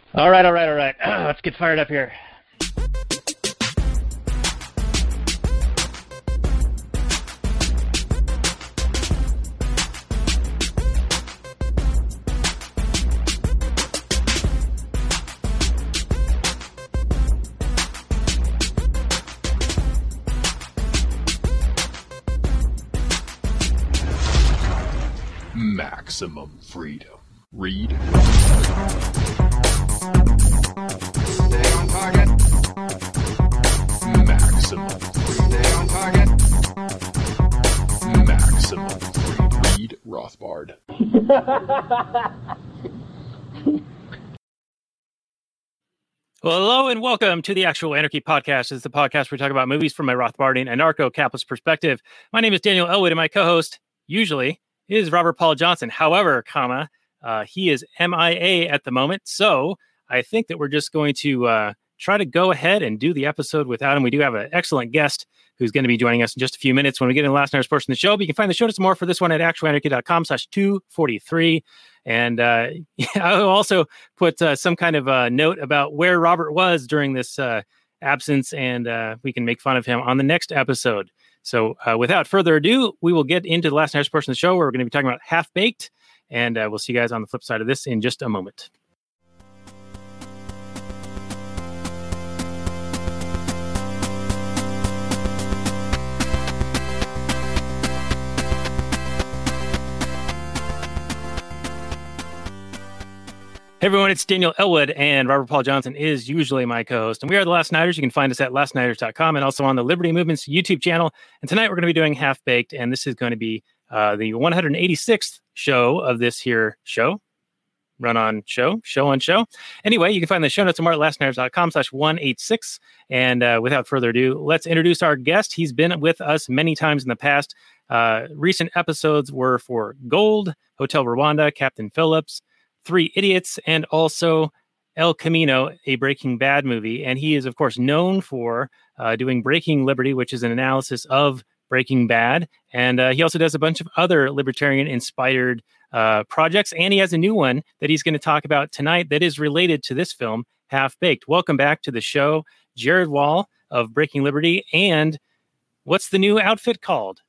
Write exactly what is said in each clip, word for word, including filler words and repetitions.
All right, all right, all right. Let's get fired up here. Maximum freedom. Read. Stay on target. Maximum freedom. Stay on target. Maximum freedom. Read Rothbard. Well, hello and welcome to the Actual Anarchy Podcast. It's the podcast where we talk about movies from a Rothbardian anarcho-capitalist perspective. My name is Daniel Elwood, and my co-host, usually, is Robert Paul Johnson. However, comma, uh, he is M I A at the moment, so I think that we're just going to uh, try to go ahead and do the episode without him. We do have an excellent guest who's going to be joining us in just a few minutes when we get in the last night's portion of the show. But you can find the show notes more for this one at actualanarchy.com slash 243. And uh, I'll also put uh, some kind of uh, note about where Robert was during this uh, absence, and uh, we can make fun of him on the next episode. So uh, without further ado, we will get into the last night's portion of the show where we're going to be talking about Half-Baked. And uh, we'll see you guys on the flip side of this in just a moment. Hey everyone, it's Daniel Elwood, and Robert Paul Johnson is usually my co-host. And we are the Last Nighters. You can find us at last nighters dot com and also on the Liberty Movement's YouTube channel. And tonight we're going to be doing Half-Baked, and this is going to be uh, the one hundred eighty-sixth show of this here show. Run on show, show on show. Anyway, you can find the show notes tomorrow at last nighters dot com slash one eighty-six. And uh, without further ado, let's introduce our guest. He's been with us many times in the past. Uh, recent episodes were for Gold, Hotel Rwanda, Captain Phillips, Three Idiots, and also El Camino, a Breaking Bad movie. And he is, of course, known for uh, doing Breaking Liberty, which is an analysis of Breaking Bad. And uh, he also does a bunch of other libertarian-inspired uh, projects. And he has a new one that he's going to talk about tonight that is related to this film, Half-Baked. Welcome back to the show, Jared Wall of Breaking Liberty. And what's the new outfit called?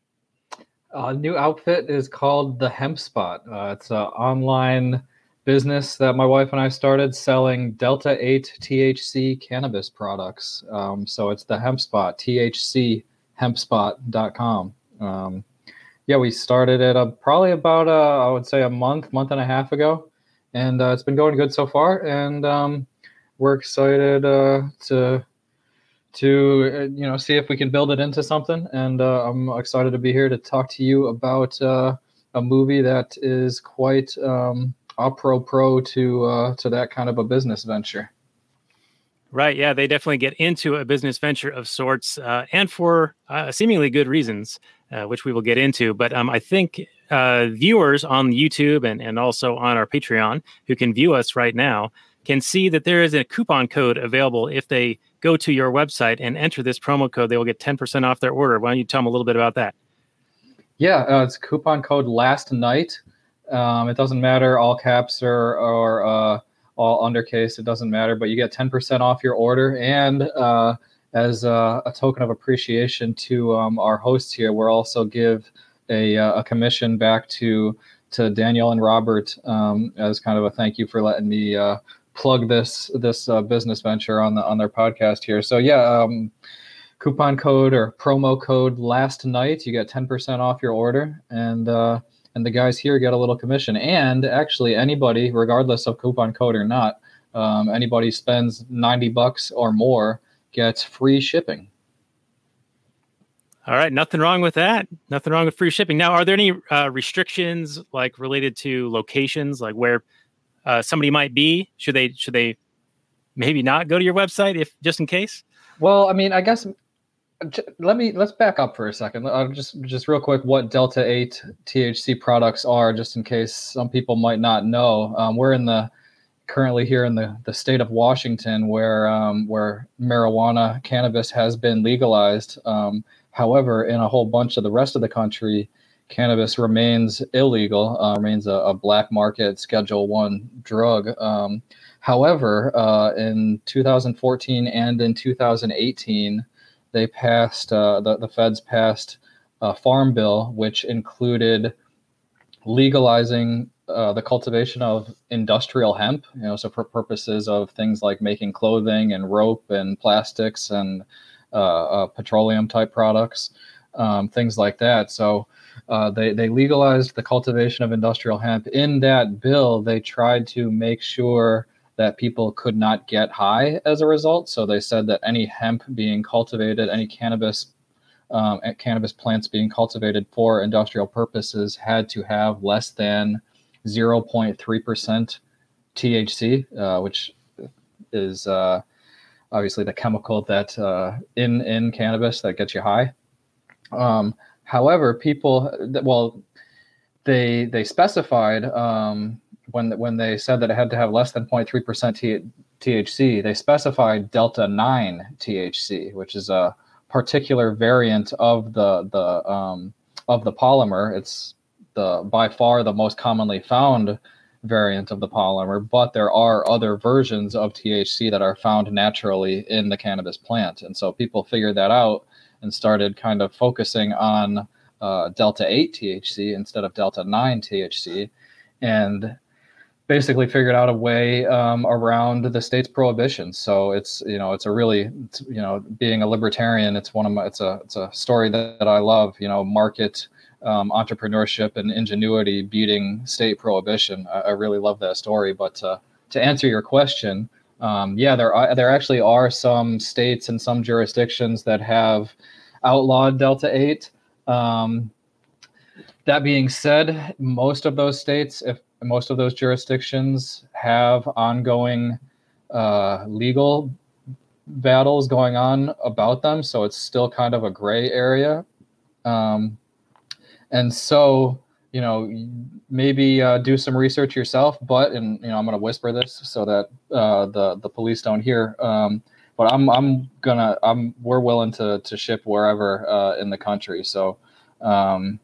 Uh, new outfit is called The Hemp Spot. Uh, it's an online business that my wife and I started selling Delta eight T H C cannabis products. Um, so it's The Hemp Spot, T H C hemp spot dot com. Um, yeah, we started it uh, probably about, uh, I would say, a month, month and a half ago. And uh, it's been going good so far. And um, we're excited uh, to... to, uh, you know, see if we can build it into something. And uh, I'm excited to be here to talk to you about uh, a movie that is quite um, apropos to uh, to that kind of a business venture. Right. Yeah, they definitely get into a business venture of sorts, uh, and for uh, seemingly good reasons, uh, which we will get into. But um, I think uh, viewers on YouTube and, and also on our Patreon who can view us right now can see that there is a coupon code available. If they go to your website and enter this promo code, they will get ten percent off their order. Why don't you tell them a little bit about that? Yeah, uh, it's coupon code Last Night. Um, it doesn't matter, all caps or, or uh, all undercase, it doesn't matter, but you get ten percent off your order. And uh, as a, a token of appreciation to um, our hosts here, we'll also give a, a commission back to to Daniel and Robert um, as kind of a thank you for letting me uh, plug this this uh, business venture on the on their podcast here. So yeah, um, coupon code or promo code Last Night, you get ten percent off your order, and uh, and the guys here get a little commission. And actually, anybody, regardless of coupon code or not, um, anybody spends ninety bucks or more gets free shipping. All right, nothing wrong with that. Nothing wrong with free shipping. Now, are there any uh, restrictions like related to locations, like where uh, somebody might be? Should they should they maybe not go to your website if just in case? Well, I mean, I guess let me let's back up for a second. Uh, just just real quick, what Delta eight T H C products are, just in case some people might not know. Um, we're in the currently here in the, the state of Washington, where um, where marijuana cannabis has been legalized. Um, However, in a whole bunch of the rest of the country, cannabis remains illegal, uh, remains a, a black market Schedule One drug. Um, However, uh, in two thousand fourteen and in two thousand eighteen, they passed uh, the the feds passed a farm bill which included legalizing uh, the cultivation of industrial hemp. You know, so for purposes of things like making clothing and rope and plastics and uh, uh, petroleum type products, um, things like that. So. Uh, they, they legalized the cultivation of industrial hemp. In that bill, they tried to make sure that people could not get high as a result. So they said that any hemp being cultivated, any cannabis um, cannabis plants being cultivated for industrial purposes had to have less than zero point three percent T H C, uh, which is uh, obviously the chemical that uh, in, in cannabis that gets you high. Um, However, people, well, they they specified um, when when they said that it had to have less than zero point three percent T H C, they specified delta nine T H C, which is a particular variant of the the um, of the polymer. It's the by far the most commonly found variant of the polymer, but there are other versions of T H C that are found naturally in the cannabis plant, and so people figured that out and started kind of focusing on uh, delta eight T H C instead of delta nine T H C, and basically figured out a way um, around the state's prohibition. So it's, you know, it's a really, it's, you know, being a libertarian, it's one of my, it's a, it's a story that, that I love, you know, market um, entrepreneurship and ingenuity beating state prohibition. I, I really love that story. But uh, to answer your question, Um, yeah, there are, there actually are some states and some jurisdictions that have outlawed delta eight. Um, that being said, most of those states, if most of those jurisdictions have ongoing uh, legal battles going on about them, so it's still kind of a gray area. Um, and so, you know, maybe uh, do some research yourself, but, and, you know, I'm going to whisper this so that uh, the, the police don't hear, um, but I'm, I'm gonna, I'm, we're willing to, to ship wherever uh, in the country. So um,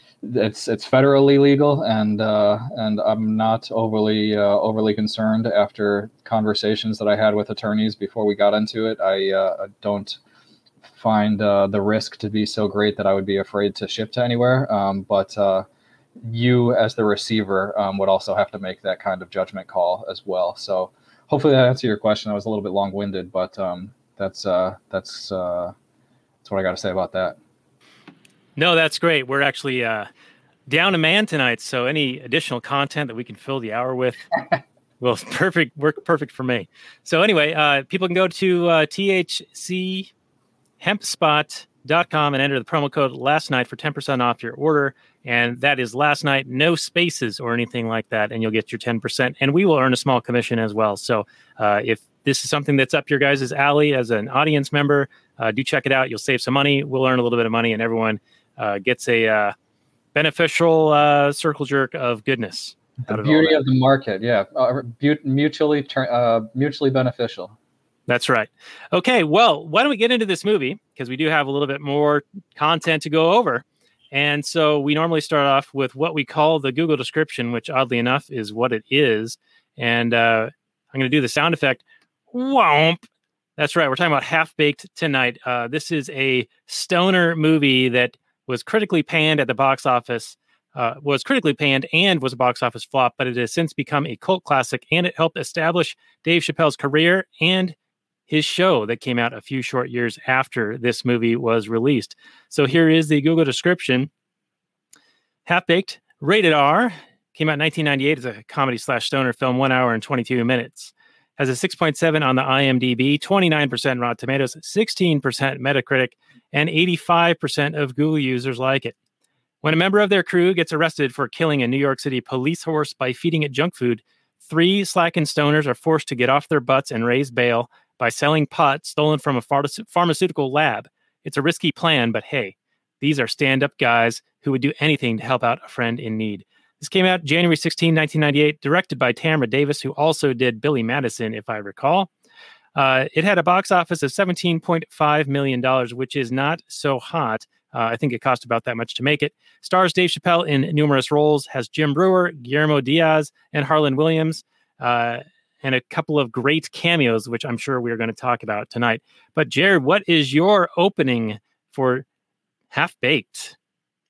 it's, it's federally legal, and, uh, and I'm not overly, uh, overly concerned after conversations that I had with attorneys before we got into it. I uh, don't find uh, the risk to be so great that I would be afraid to ship to anywhere. Um, but, uh, you as the receiver um, would also have to make that kind of judgment call as well. So hopefully that answered your question. I was a little bit long-winded, but um, that's uh, that's uh, that's what I got to say about that. No, that's great. We're actually uh, down a man tonight, so any additional content that we can fill the hour with, well, perfect, work perfect for me. So anyway, uh, people can go to uh, T H C hemp spot dot com and enter the promo code last night for ten percent off your order. And that is last night, no spaces or anything like that. And you'll get your ten percent, and we will earn a small commission as well. So uh, if this is something that's up your guys' alley as an audience member, uh, do check it out. You'll save some money. We'll earn a little bit of money, and everyone uh, gets a uh, beneficial uh, circle jerk of goodness. The beauty of the market. Yeah. Uh, mutually, uh, mutually beneficial. That's right. Okay, well, why don't we get into this movie? Because we do have a little bit more content to go over. And so we normally start off with what we call the Google description, which oddly enough is what it is. And uh, I'm going to do the sound effect. Womp. That's right. We're talking about Half-Baked tonight. Uh, this is a stoner movie that was critically panned at the box office, uh, was critically panned and was a box office flop, but it has since become a cult classic, and it helped establish Dave Chappelle's career and his show that came out a few short years after this movie was released. So here is the Google description. Half-Baked, rated R, came out in nineteen ninety-eight as a comedy slash stoner film, one hour and twenty-two minutes. Has a six point seven on the IMDb, twenty-nine percent Rotten Tomatoes, sixteen percent Metacritic, and eighty-five percent of Google users like it. When a member of their crew gets arrested for killing a New York City police horse by feeding it junk food, three slackened stoners are forced to get off their butts and raise bail by selling pot stolen from a pharma- pharmaceutical lab. It's a risky plan, but hey, these are stand-up guys who would do anything to help out a friend in need. This came out January sixteenth, nineteen ninety-eight, directed by Tamra Davis, who also did Billy Madison, if I recall. Uh, it had a box office of seventeen point five million dollars, which is not so hot. Uh, I think it cost about that much to make it. Stars Dave Chappelle in numerous roles, has Jim Brewer, Guillermo Diaz, and Harlan Williams. Uh, and a couple of great cameos, which I'm sure we're going to talk about tonight. But Jared, what is your opening for Half Baked?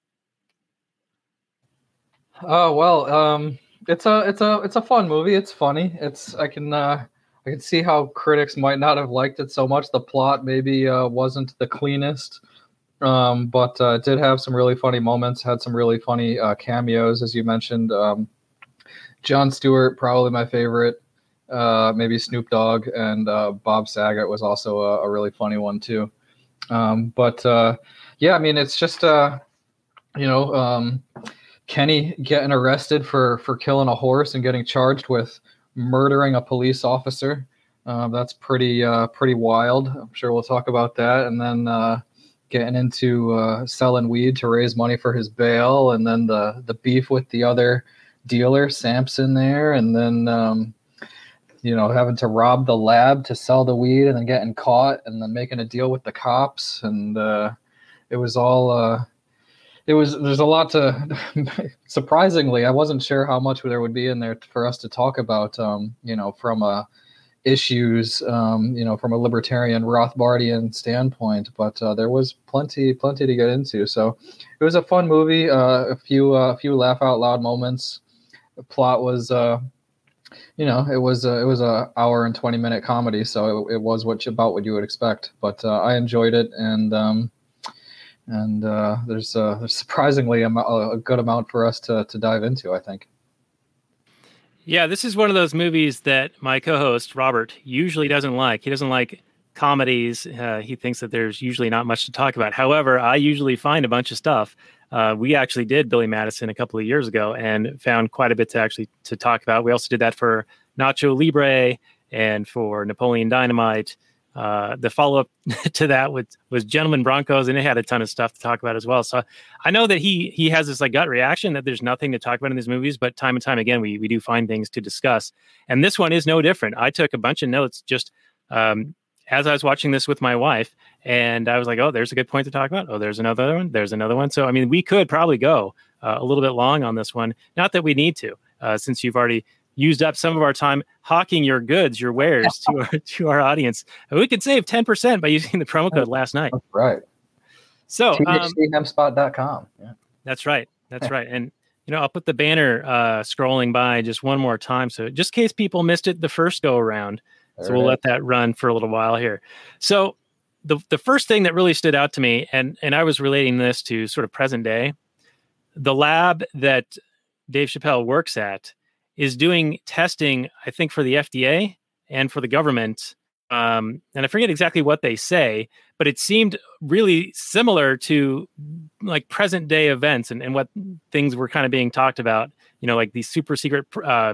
Oh well, um, it's a it's a it's a fun movie. It's funny. It's I can uh, I can see how critics might not have liked it so much. The plot maybe uh, wasn't the cleanest, um, but uh, it did have some really funny moments. Had some really funny uh, cameos, as you mentioned. Um, Jon Stewart, probably my favorite. Uh, maybe Snoop Dogg and uh, Bob Saget was also a, a really funny one too. Um, but uh, yeah, I mean, it's just uh, you know. Um, Kenny getting arrested for, for killing a horse and getting charged with murdering a police officer. Uh, that's pretty uh, pretty wild. I'm sure we'll talk about that. And then uh, getting into uh, selling weed to raise money for his bail, and then the the beef with the other dealer, Sampson, there, and then um, you know having to rob the lab to sell the weed, and then getting caught, and then making a deal with the cops, and uh, it was all. Uh, It was there's a lot to surprisingly, I wasn't sure how much there would be in there for us to talk about, um, you know, from a issues, um, you know, from a libertarian Rothbardian standpoint, but uh, there was plenty, plenty to get into. So it was a fun movie, uh, a few, a uh, few laugh out loud moments. The plot was, uh, you know, it was, uh, it was a hour and twenty minute comedy. So it, it was what you, about what you would expect, but uh, I enjoyed it. And, um, And uh, there's, uh, there's surprisingly a, a good amount for us to, to dive into, I think. Yeah, this is one of those movies that my co-host, Robert, usually doesn't like. He doesn't like comedies. Uh, he thinks that there's usually not much to talk about. However, I usually find a bunch of stuff. Uh, we actually did Billy Madison a couple of years ago and found quite a bit to actually to talk about. We also did that for Nacho Libre and for Napoleon Dynamite. Uh, the follow-up to that was, was Gentleman Broncos, and it had a ton of stuff to talk about as well. So I know that he he has this like gut reaction that there's nothing to talk about in these movies, but time and time again, we we do find things to discuss. And this one is no different. I took a bunch of notes just um, as I was watching this with my wife, and I was like, oh, there's a good point to talk about. Oh, there's another one. There's another one. So, I mean, we could probably go uh, a little bit long on this one. Not that we need to, uh, since you've already used up some of our time hawking your goods, your wares to our, to our audience. We could save ten percent by using the promo code last night. That's right. So T H C hempspot dot com. Yeah. That's right. That's right. And, you know, I'll put the banner uh, scrolling by just one more time. So just in case people missed it the first go around. So we'll let that run for a little while here. So the the first thing that really stood out to me, and, and I was relating this to sort of present day, the lab that Dave Chappelle works at is doing testing, I think, for the F D A and for the government. Um, and I forget exactly what they say, but it seemed really similar to like present day events and, and what things were kind of being talked about, you know, like these super secret uh,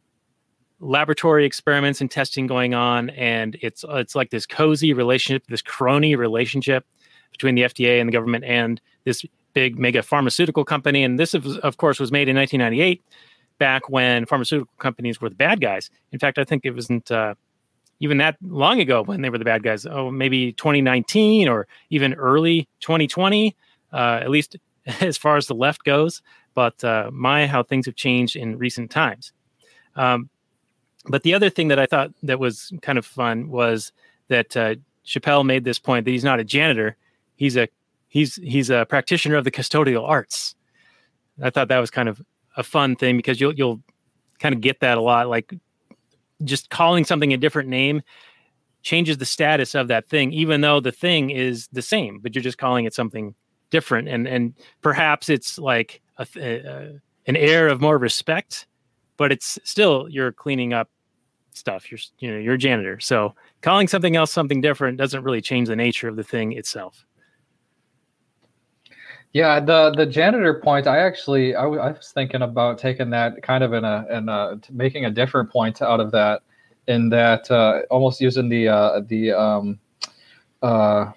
laboratory experiments and testing going on. And it's, it's like this cozy relationship, this crony relationship between the F D A and the government and this big mega pharmaceutical company. And this, of, of course, was made in nineteen ninety-eight. Back when pharmaceutical companies were the bad guys. In fact, I think it wasn't uh, even that long ago when they were the bad guys. Oh, maybe twenty nineteen or even early twenty twenty, uh, at least as far as the left goes. But uh, my, how things have changed in recent times. Um, but the other thing that I thought that was kind of fun was that uh, Chappelle made this point that he's not a janitor. He's a he's he's a practitioner of the custodial arts. I thought that was kind of a fun thing because you'll you'll kind of get that a lot. Like just calling something a different name changes the status of that thing, even though the thing is the same, but you're just calling it something different. And and perhaps it's like a, a, an air of more respect, but it's still you're cleaning up stuff. You're you know you're a janitor, so calling something else something different doesn't really change the nature of the thing itself. Yeah, the the janitor point, I actually I, w- I was thinking about taking that kind of in a in a making a different point out of that, in that uh, almost using the uh, the um uh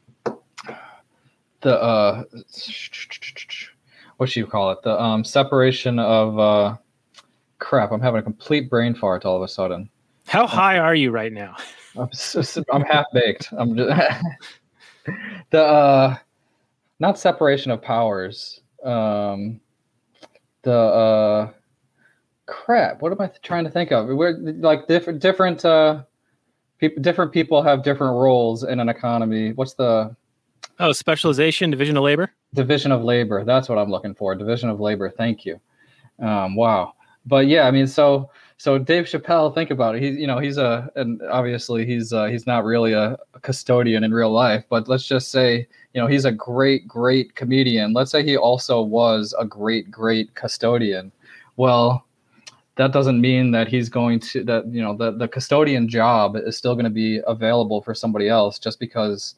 the uh what do you call it the um separation of uh crap. I'm having a complete brain fart all of a sudden. How high are you right now? I'm just, I'm half baked. I'm just the uh. Not separation of powers. Um, the uh, crap. What am I th- trying to think of? We're like different, different, uh, people, different people have different roles in an economy. What's the Oh, specialization, division of labor. division of labor? That's what I'm looking for. Division of labor. Thank you. Um, wow. But yeah, I mean, so so Dave Chappelle, think about it. He's you know he's a and obviously he's uh, he's not really a, a custodian in real life, but let's just say you know he's a great great comedian. Let's say he also was a great great custodian. Well, that doesn't mean that he's going to that you know the the custodian job is still going to be available for somebody else just because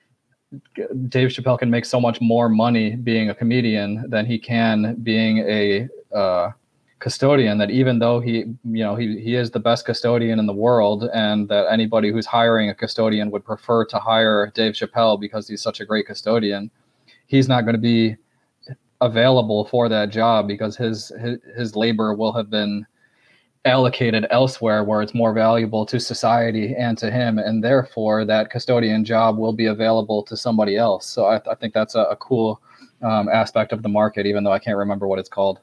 Dave Chappelle can make so much more money being a comedian than he can being a uh, custodian. That even though he, you know, he he is the best custodian in the world, and that anybody who's hiring a custodian would prefer to hire Dave Chappelle because he's such a great custodian, he's not going to be available for that job because his his, his labor will have been allocated elsewhere where it's more valuable to society and to him, and therefore that custodian job will be available to somebody else. So I, I think that's a, a cool um, aspect of the market, even though I can't remember what it's called.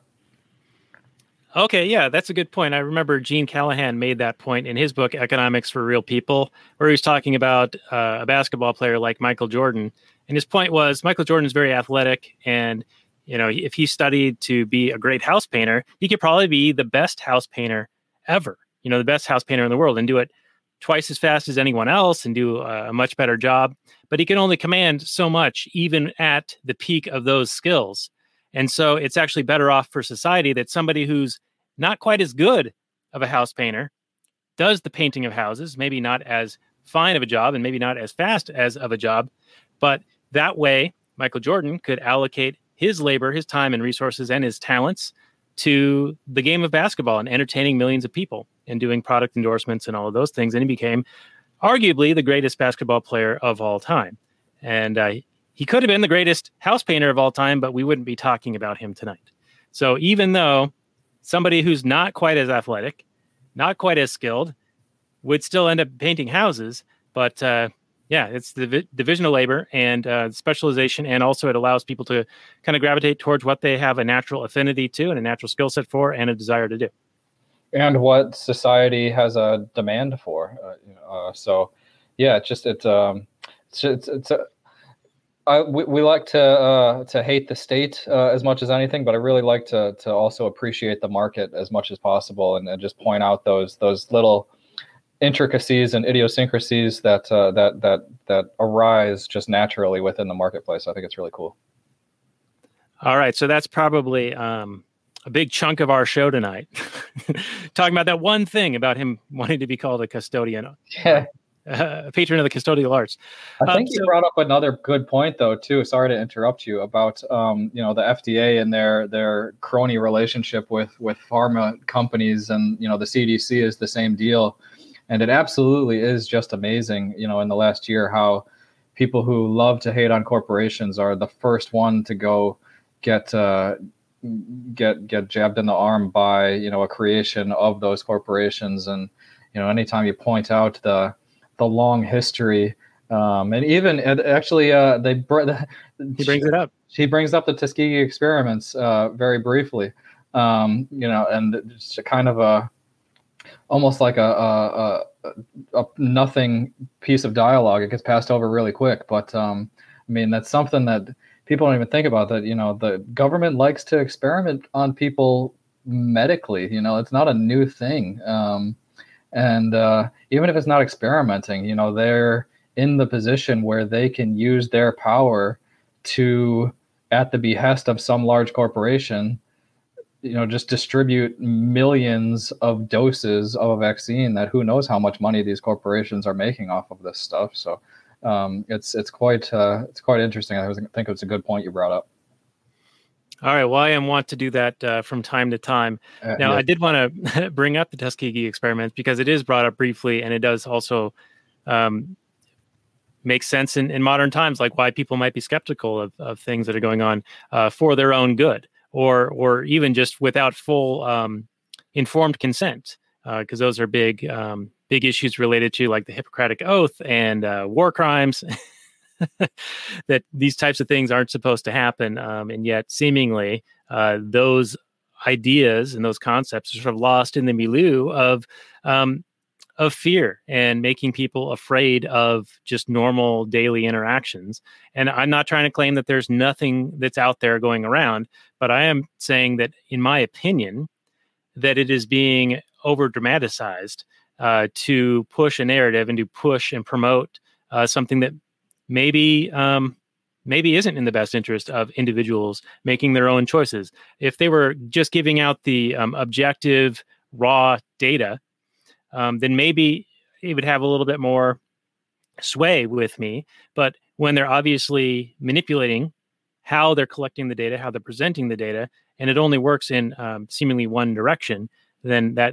Okay, yeah, that's a good point. I remember Gene Callahan made that point in his book, Economics for Real People, where he was talking about uh, a basketball player like Michael Jordan. And his point was Michael Jordan is very athletic, and you know, if he studied to be a great house painter, he could probably be the best house painter ever, you know, the best house painter in the world, and do it twice as fast as anyone else and do a much better job. But he can only command so much, even at the peak of those skills. And so it's actually better off for society that somebody who's not quite as good of a house painter does the painting of houses, maybe not as fine of a job and maybe not as fast as of a job, but that way Michael Jordan could allocate his labor, his time and resources and his talents to the game of basketball and entertaining millions of people and doing product endorsements and all of those things. And he became arguably the greatest basketball player of all time. And uh, he could have been the greatest house painter of all time, but we wouldn't be talking about him tonight. So even though somebody who's not quite as athletic, not quite as skilled, would still end up painting houses, but uh, yeah, it's the vi- division of labor and uh, specialization, and also it allows people to kind of gravitate towards what they have a natural affinity to and a natural skill set for and a desire to do. And what society has a demand for. Uh, uh, so, yeah, it's just it's um, it's it's, it's a, I, we, we like to uh, to hate the state uh, as much as anything, but I really like to to also appreciate the market as much as possible, and, and just point out those those little intricacies and idiosyncrasies that uh, that that that arise just naturally within the marketplace. I think it's really cool. All right, so that's probably um, a big chunk of our show tonight, talking about that one thing about him wanting to be called a custodian, Yeah, uh, a patron of the custodial arts. I think um, you so, brought up another good point though too. Sorry to interrupt you about um, you know the F D A and their their crony relationship with with pharma companies, and you know the C D C is the same deal. And it absolutely is just amazing, you know, in the last year, how people who love to hate on corporations are the first one to go get uh, get get jabbed in the arm by, you know, a creation of those corporations. And, you know, anytime you point out the the long history, um, and even and actually uh, they br- he brings it up. He brings up the Tuskegee experiments uh, very briefly, um, you know, and it's a kind of a almost like a, a, a, a nothing piece of dialogue. It gets passed over really quick. But um, I mean, that's something that people don't even think about, that, you know, the government likes to experiment on people medically. You know, it's not a new thing. Um, and uh, even if it's not experimenting, you know, they're in the position where they can use their power to, at the behest of some large corporation, you know, just distribute millions of doses of a vaccine that who knows how much money these corporations are making off of this stuff. So um, it's it's quite uh, it's quite interesting. I was, think it's a good point you brought up. All right. Well, I am want to do that uh, from time to time. Uh, Now, yeah. I did want to bring up the Tuskegee experiments because it is brought up briefly, and it does also um, make sense in, in modern times, like why people might be skeptical of, of things that are going on uh, for their own good, or or even just without full um, informed consent, because uh, those are big um, big issues related to like the Hippocratic Oath and uh, war crimes. That these types of things aren't supposed to happen, um, and yet seemingly uh, those ideas and those concepts are sort of lost in the milieu of um, of fear and making people afraid of just normal daily interactions. And I'm not trying to claim that there's nothing that's out there going around, but I am saying that, in my opinion, that it is being over dramatized uh, to push a narrative and to push and promote uh, something that maybe um, maybe isn't in the best interest of individuals making their own choices. If they were just giving out the um, objective, raw data, um, then maybe it would have a little bit more sway with me. But when they're obviously manipulating how they're collecting the data, how they're presenting the data, and it only works in um, seemingly one direction, then that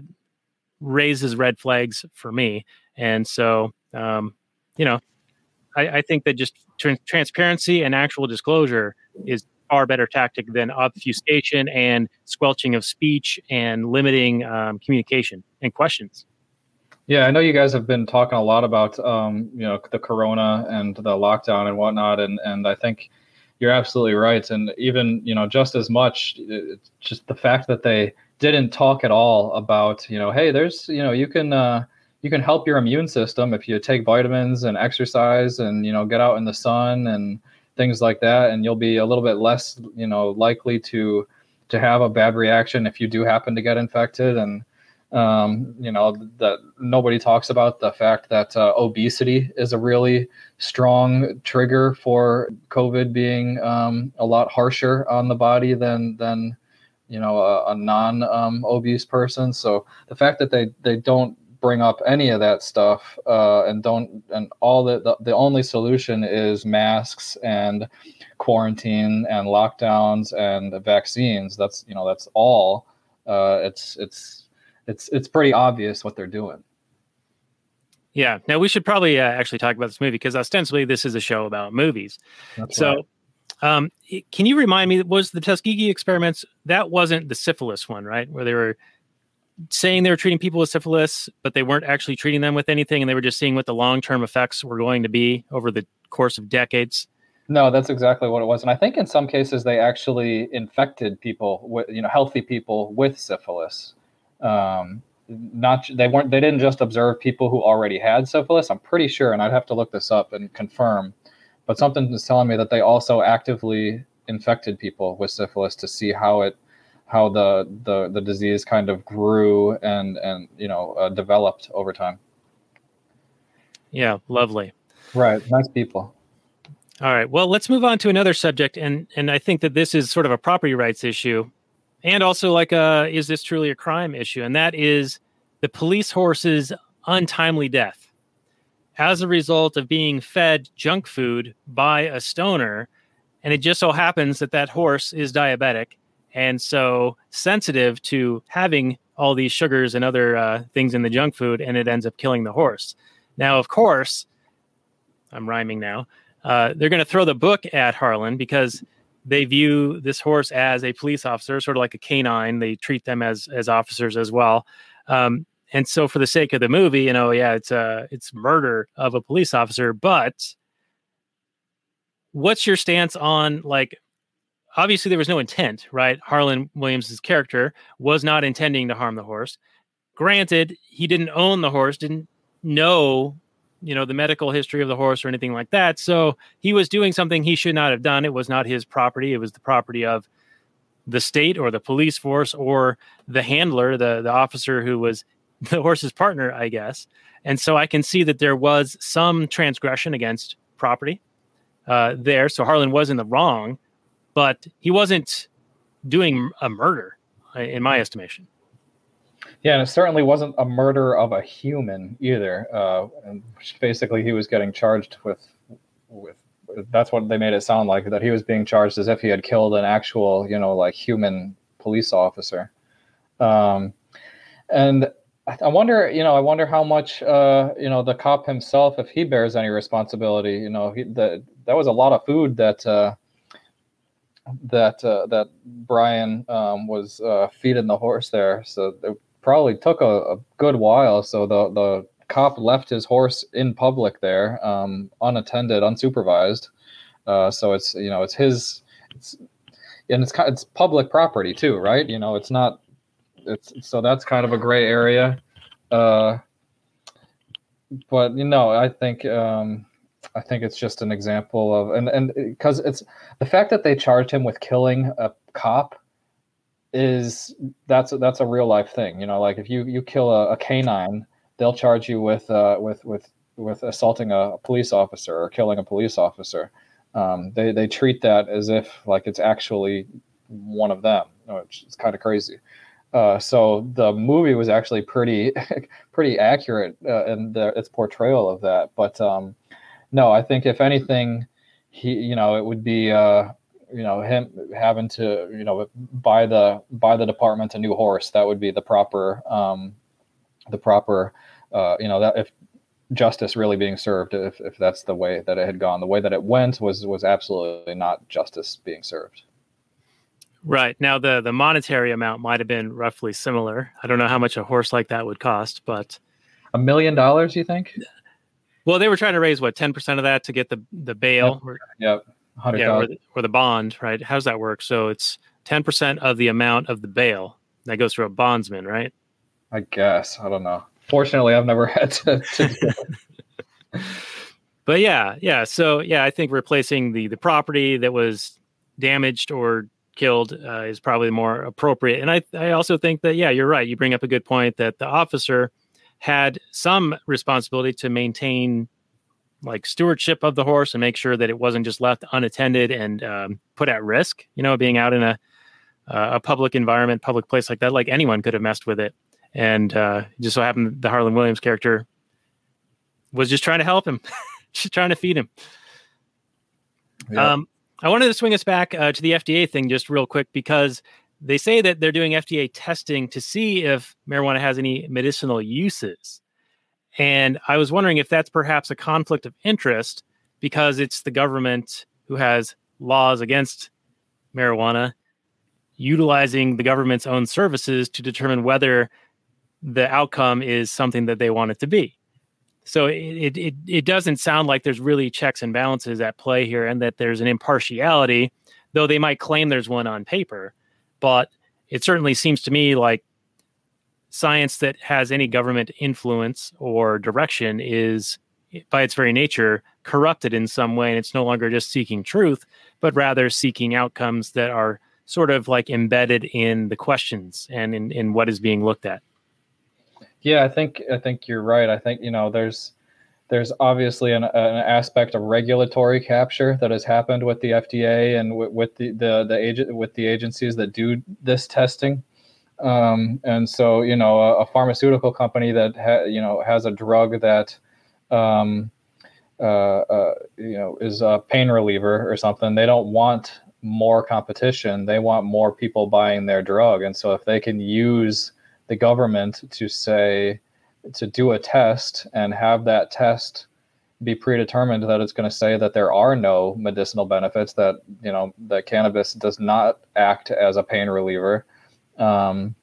raises red flags for me. And so, um, you know, I, I think that just tra- transparency and actual disclosure is far better tactic than obfuscation and squelching of speech and limiting um, communication and questions. Yeah, I know you guys have been talking a lot about um, you know, the corona and the lockdown and whatnot, and and I think you're absolutely right. And even, you know, just as much, it's just the fact that they didn't talk at all about, you know, hey, there's, you know, you can uh, you can help your immune system if you take vitamins and exercise and, you know, get out in the sun and things like that, and you'll be a little bit less, you know, likely to to have a bad reaction if you do happen to get infected. And Um, you know, that nobody talks about the fact that uh, obesity is a really strong trigger for COVID being um, a lot harsher on the body than than you know a, a non um, obese person. So the fact that they they don't bring up any of that stuff uh, and don't and all the, the the only solution is masks and quarantine and lockdowns and vaccines. That's you know that's all. Uh, it's it's It's it's pretty obvious what they're doing. Yeah. Now we should probably uh, actually talk about this movie because ostensibly this is a show about movies. That's so, right. um, can you remind me? Was the Tuskegee experiments, that wasn't the syphilis one, right? Where they were saying they were treating people with syphilis, but they weren't actually treating them with anything, and they were just seeing what the long-term effects were going to be over the course of decades. No, that's exactly what it was. And I think in some cases they actually infected people with, you know, healthy people with syphilis. Um, not they weren't they didn't just observe people who already had syphilis. I'm pretty sure, and I'd have to look this up and confirm, but something is telling me that they also actively infected people with syphilis to see how it how the the, the disease kind of grew and and you know uh, developed over time. Yeah, lovely. Right, nice people. All right, well, let's move on to another subject, and and I think that this is sort of a property rights issue. And also, like, a, is this truly a crime issue? And that is the police horse's untimely death as a result of being fed junk food by a stoner. And it just so happens that that horse is diabetic and so sensitive to having all these sugars and other uh, things in the junk food, and it ends up killing the horse. Now, of course, I'm rhyming now, uh, they're going to throw the book at Harlan because they view this horse as a police officer, sort of like a canine. They treat them as as officers as well. Um, and so for the sake of the movie, you know, yeah, it's uh, it's murder of a police officer. But what's your stance on, like, obviously there was no intent, right? Harlan Williams' character was not intending to harm the horse. Granted, he didn't own the horse, didn't know, you know, the medical history of the horse or anything like that. So he was doing something he should not have done. It was not his property. It was the property of the state or the police force or the handler, the, the officer who was the horse's partner, I guess. And so I can see that there was some transgression against property uh, there. So Harlan was in the wrong, but he wasn't doing a murder, in my estimation. Yeah, and it certainly wasn't a murder of a human either. Uh, and basically, he was getting charged with, with. That's what they made it sound like, that he was being charged as if he had killed an actual, you know, like human police officer. Um, and I wonder, you know, I wonder how much, uh, you know, the cop himself, if he bears any responsibility. You know, he, the, that was a lot of food that uh, that uh, that Brian um, was uh, feeding the horse there. So it probably took a, a good while. So the the cop left his horse in public there, um, unattended, unsupervised. Uh, so it's, you know, it's his. It's, and it's kind it's public property too, right? You know, it's not it's so that's kind of a gray area. Uh, but you know, I think um, I think it's just an example of and and because it's the fact that they charged him with killing a cop is that's that's a real life thing. You know, like if you you kill a, a canine, they'll charge you with uh, with with with assaulting a police officer or killing a police officer. Um, they they treat that as if like it's actually one of them, which is kind of crazy. Uh, so the movie was actually pretty pretty accurate uh, in the, its portrayal of that. But um, no, I think if anything, he you know it would be uh, you know him having to you know buy the buy the department a new horse. That would be the proper um, the proper uh, you know that if. justice really being served if, if that's the way that it had gone. The way that it went was was absolutely not justice being served. Right. Now, the, the monetary amount might have been roughly similar. I don't know how much a horse like that would cost, but... A million dollars, you think? Well, they were trying to raise, what, ten percent of that to get the, the bail? Yep. Yep. one hundred yeah, or the, or the bond, right? How does that work? So it's ten percent of the amount of the bail. That goes through a bondsman, right? I guess. I don't know. Fortunately, I've never had to, to do that. But yeah, yeah. So yeah, I think replacing the the property that was damaged or killed uh, is probably more appropriate. And I I also think that yeah, you're right. You bring up a good point that the officer had some responsibility to maintain like stewardship of the horse and make sure that it wasn't just left unattended and um, put at risk. You know, being out in a uh, a public environment, public place like that, like anyone could have messed with it. And uh, just so happened the Harlan Williams character was just trying to help him, just trying to feed him. Yeah. Um, I wanted to swing us back uh, to the F D A thing just real quick, because they say that they're doing F D A testing to see if marijuana has any medicinal uses. And I was wondering if that's perhaps a conflict of interest, because it's the government who has laws against marijuana, utilizing the government's own services to determine whether the outcome is something that they want it to be. So it, it it doesn't sound like there's really checks and balances at play here, and that there's an impartiality, though they might claim there's one on paper. But it certainly seems to me like science that has any government influence or direction is, by its very nature, corrupted in some way, and it's no longer just seeking truth, but rather seeking outcomes that are sort of like embedded in the questions and in, in what is being looked at. Yeah, I think I think you're right. I think you know there's there's obviously an, an aspect of regulatory capture that has happened with the F D A and with, with the the the agent with the agencies that do this testing. Um, and so you know a, a pharmaceutical company that ha, you know has a drug that um, uh, uh, you know is a pain reliever or something. They don't want more competition. They want more people buying their drug. And so if they can use the government to say, to do a test and have that test be predetermined that it's going to say that there are no medicinal benefits, that, you know, that cannabis does not act as a pain reliever, um,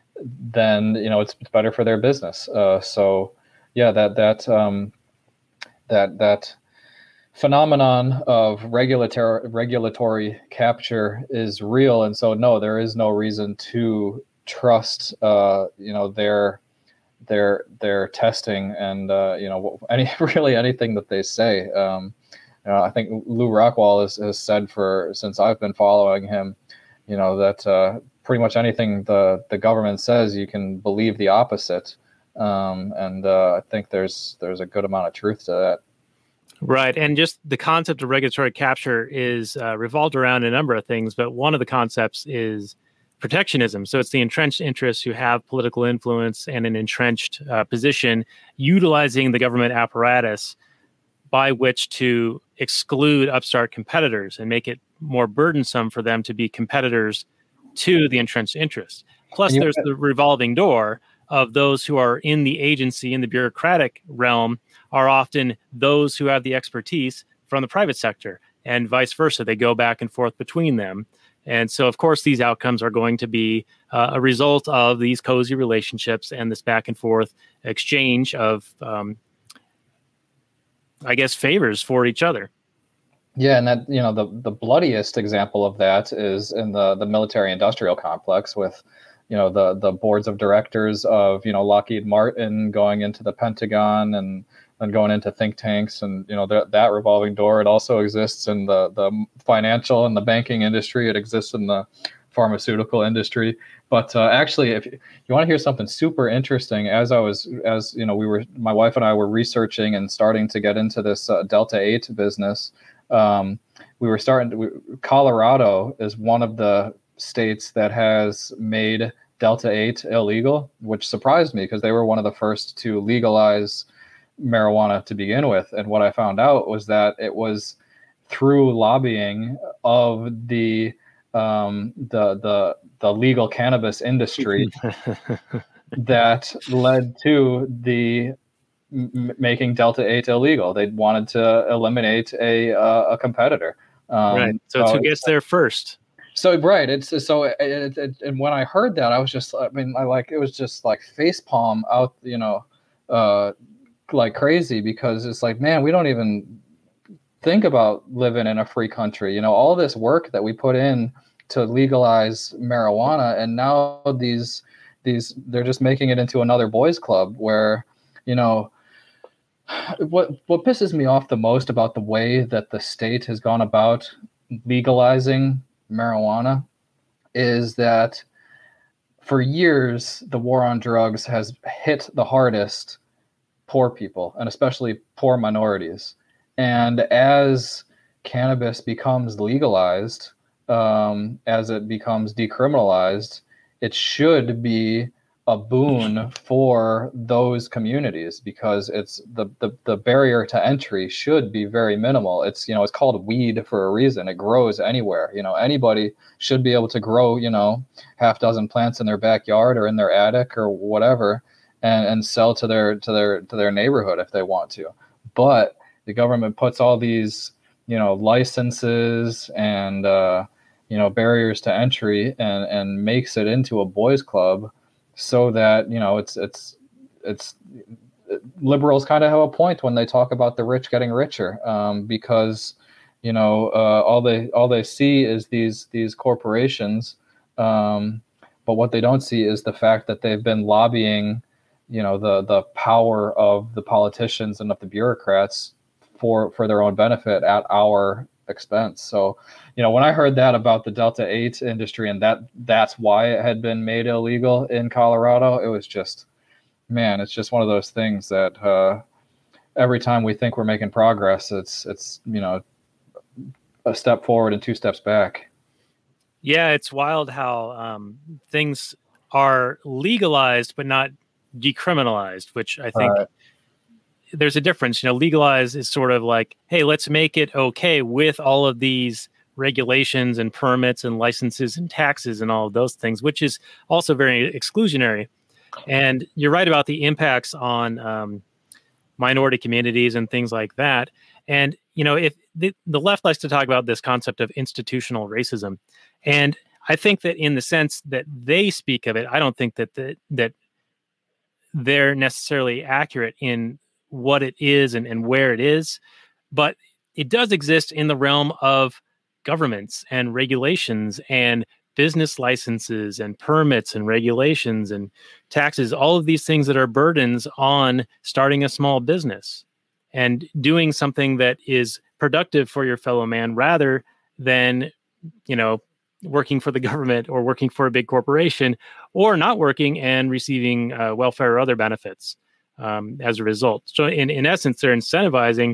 then, you know, it's, it's better for their business. Uh, so yeah, that, that, um, that, that, phenomenon of regulatory regulatory capture is real, and so no, there is no reason to trust uh, you know their their their testing and uh, you know any really anything that they say. Um, you know, I think Lou Rockwell has, has said for since I've been following him, you know that uh, pretty much anything the the government says, you can believe the opposite, um, and uh, I think there's there's a good amount of truth to that. Right. And just the concept of regulatory capture is uh, revolved around a number of things, but one of the concepts is protectionism. So it's the entrenched interests who have political influence and an entrenched uh, position, utilizing the government apparatus by which to exclude upstart competitors and make it more burdensome for them to be competitors to the entrenched interests. Plus, there's the revolving door of those who are in the agency, in the bureaucratic realm, are often those who have the expertise from the private sector, and vice versa. They go back and forth between them. And so, of course, these outcomes are going to be uh, a result of these cozy relationships and this back and forth exchange of, um, I guess, favors for each other. Yeah, and that you know the the bloodiest example of that is in the the military industrial complex with you know the the boards of directors of you know Lockheed Martin going into the Pentagon and then going into think tanks, and you know that that revolving door. It also exists in the the financial and the banking industry. It exists in the pharmaceutical industry. But uh, actually, if you want to hear something super interesting, as I was, as you know, we were, my wife and I were researching and starting to get into this uh, Delta eight business. Um, we were starting to, we, Colorado is one of the states that has made Delta eight illegal, which surprised me because they were one of the first to legalize marijuana to begin with. And what I found out was that it was through lobbying of the um, the the the legal cannabis industry that led to the m- making Delta eight illegal. They wanted to eliminate a uh, a competitor. Um, right. So it's who gets there first. So right, it's so it, it, it, and when I heard that, I was just, I mean, I like it was just like facepalm out, you know, uh, like crazy, because it's like, man, we don't even think about living in a free country. You know, all this work that we put in to legalize marijuana, and now these these they're just making it into another boys club where, you know, what what pisses me off the most about the way that the state has gone about legalizing marijuana is that for years the war on drugs has hit the hardest poor people, and especially poor minorities. And as cannabis becomes legalized, um, as it becomes decriminalized, it should be a boon for those communities, because it's the, the the barrier to entry should be very minimal. It's, you know, it's called weed for a reason. It grows anywhere. You know, anybody should be able to grow, you know, half dozen plants in their backyard or in their attic or whatever, and, and sell to their to their to their neighborhood if they want to. But the government puts all these, you know, licenses and uh, you know, barriers to entry, and and makes it into a boys club, so that, you know, it's it's it's liberals kind of have a point when they talk about the rich getting richer, um, because, you know, uh, all they all they see is these these corporations, um, but what they don't see is the fact that they've been lobbying, you know, the the power of the politicians and of the bureaucrats for for their own benefit at our expense. So, you know, when I heard that about the Delta eight industry, and that that's why it had been made illegal in Colorado, it was just, man, it's just one of those things that uh, every time we think we're making progress, it's, it's, you know, a step forward and two steps back. Yeah, it's wild how um, things are legalized but not decriminalized, which I think uh, there's a difference. You know, legalize is sort of like, hey, let's make it okay with all of these regulations and permits and licenses and taxes and all of those things, which is also very exclusionary. And you're right about the impacts on um, minority communities and things like that. And, you know, if the, the left likes to talk about this concept of institutional racism, and I think that in the sense that they speak of it, I don't think that the, that they're necessarily accurate in what it is and, and where it is, but it does exist in the realm of governments and regulations and business licenses and permits and regulations and taxes, all of these things that are burdens on starting a small business and doing something that is productive for your fellow man, rather than, you know, working for the government or working for a big corporation, or not working and receiving uh, welfare or other benefits um, as a result. So in, in essence, they're incentivizing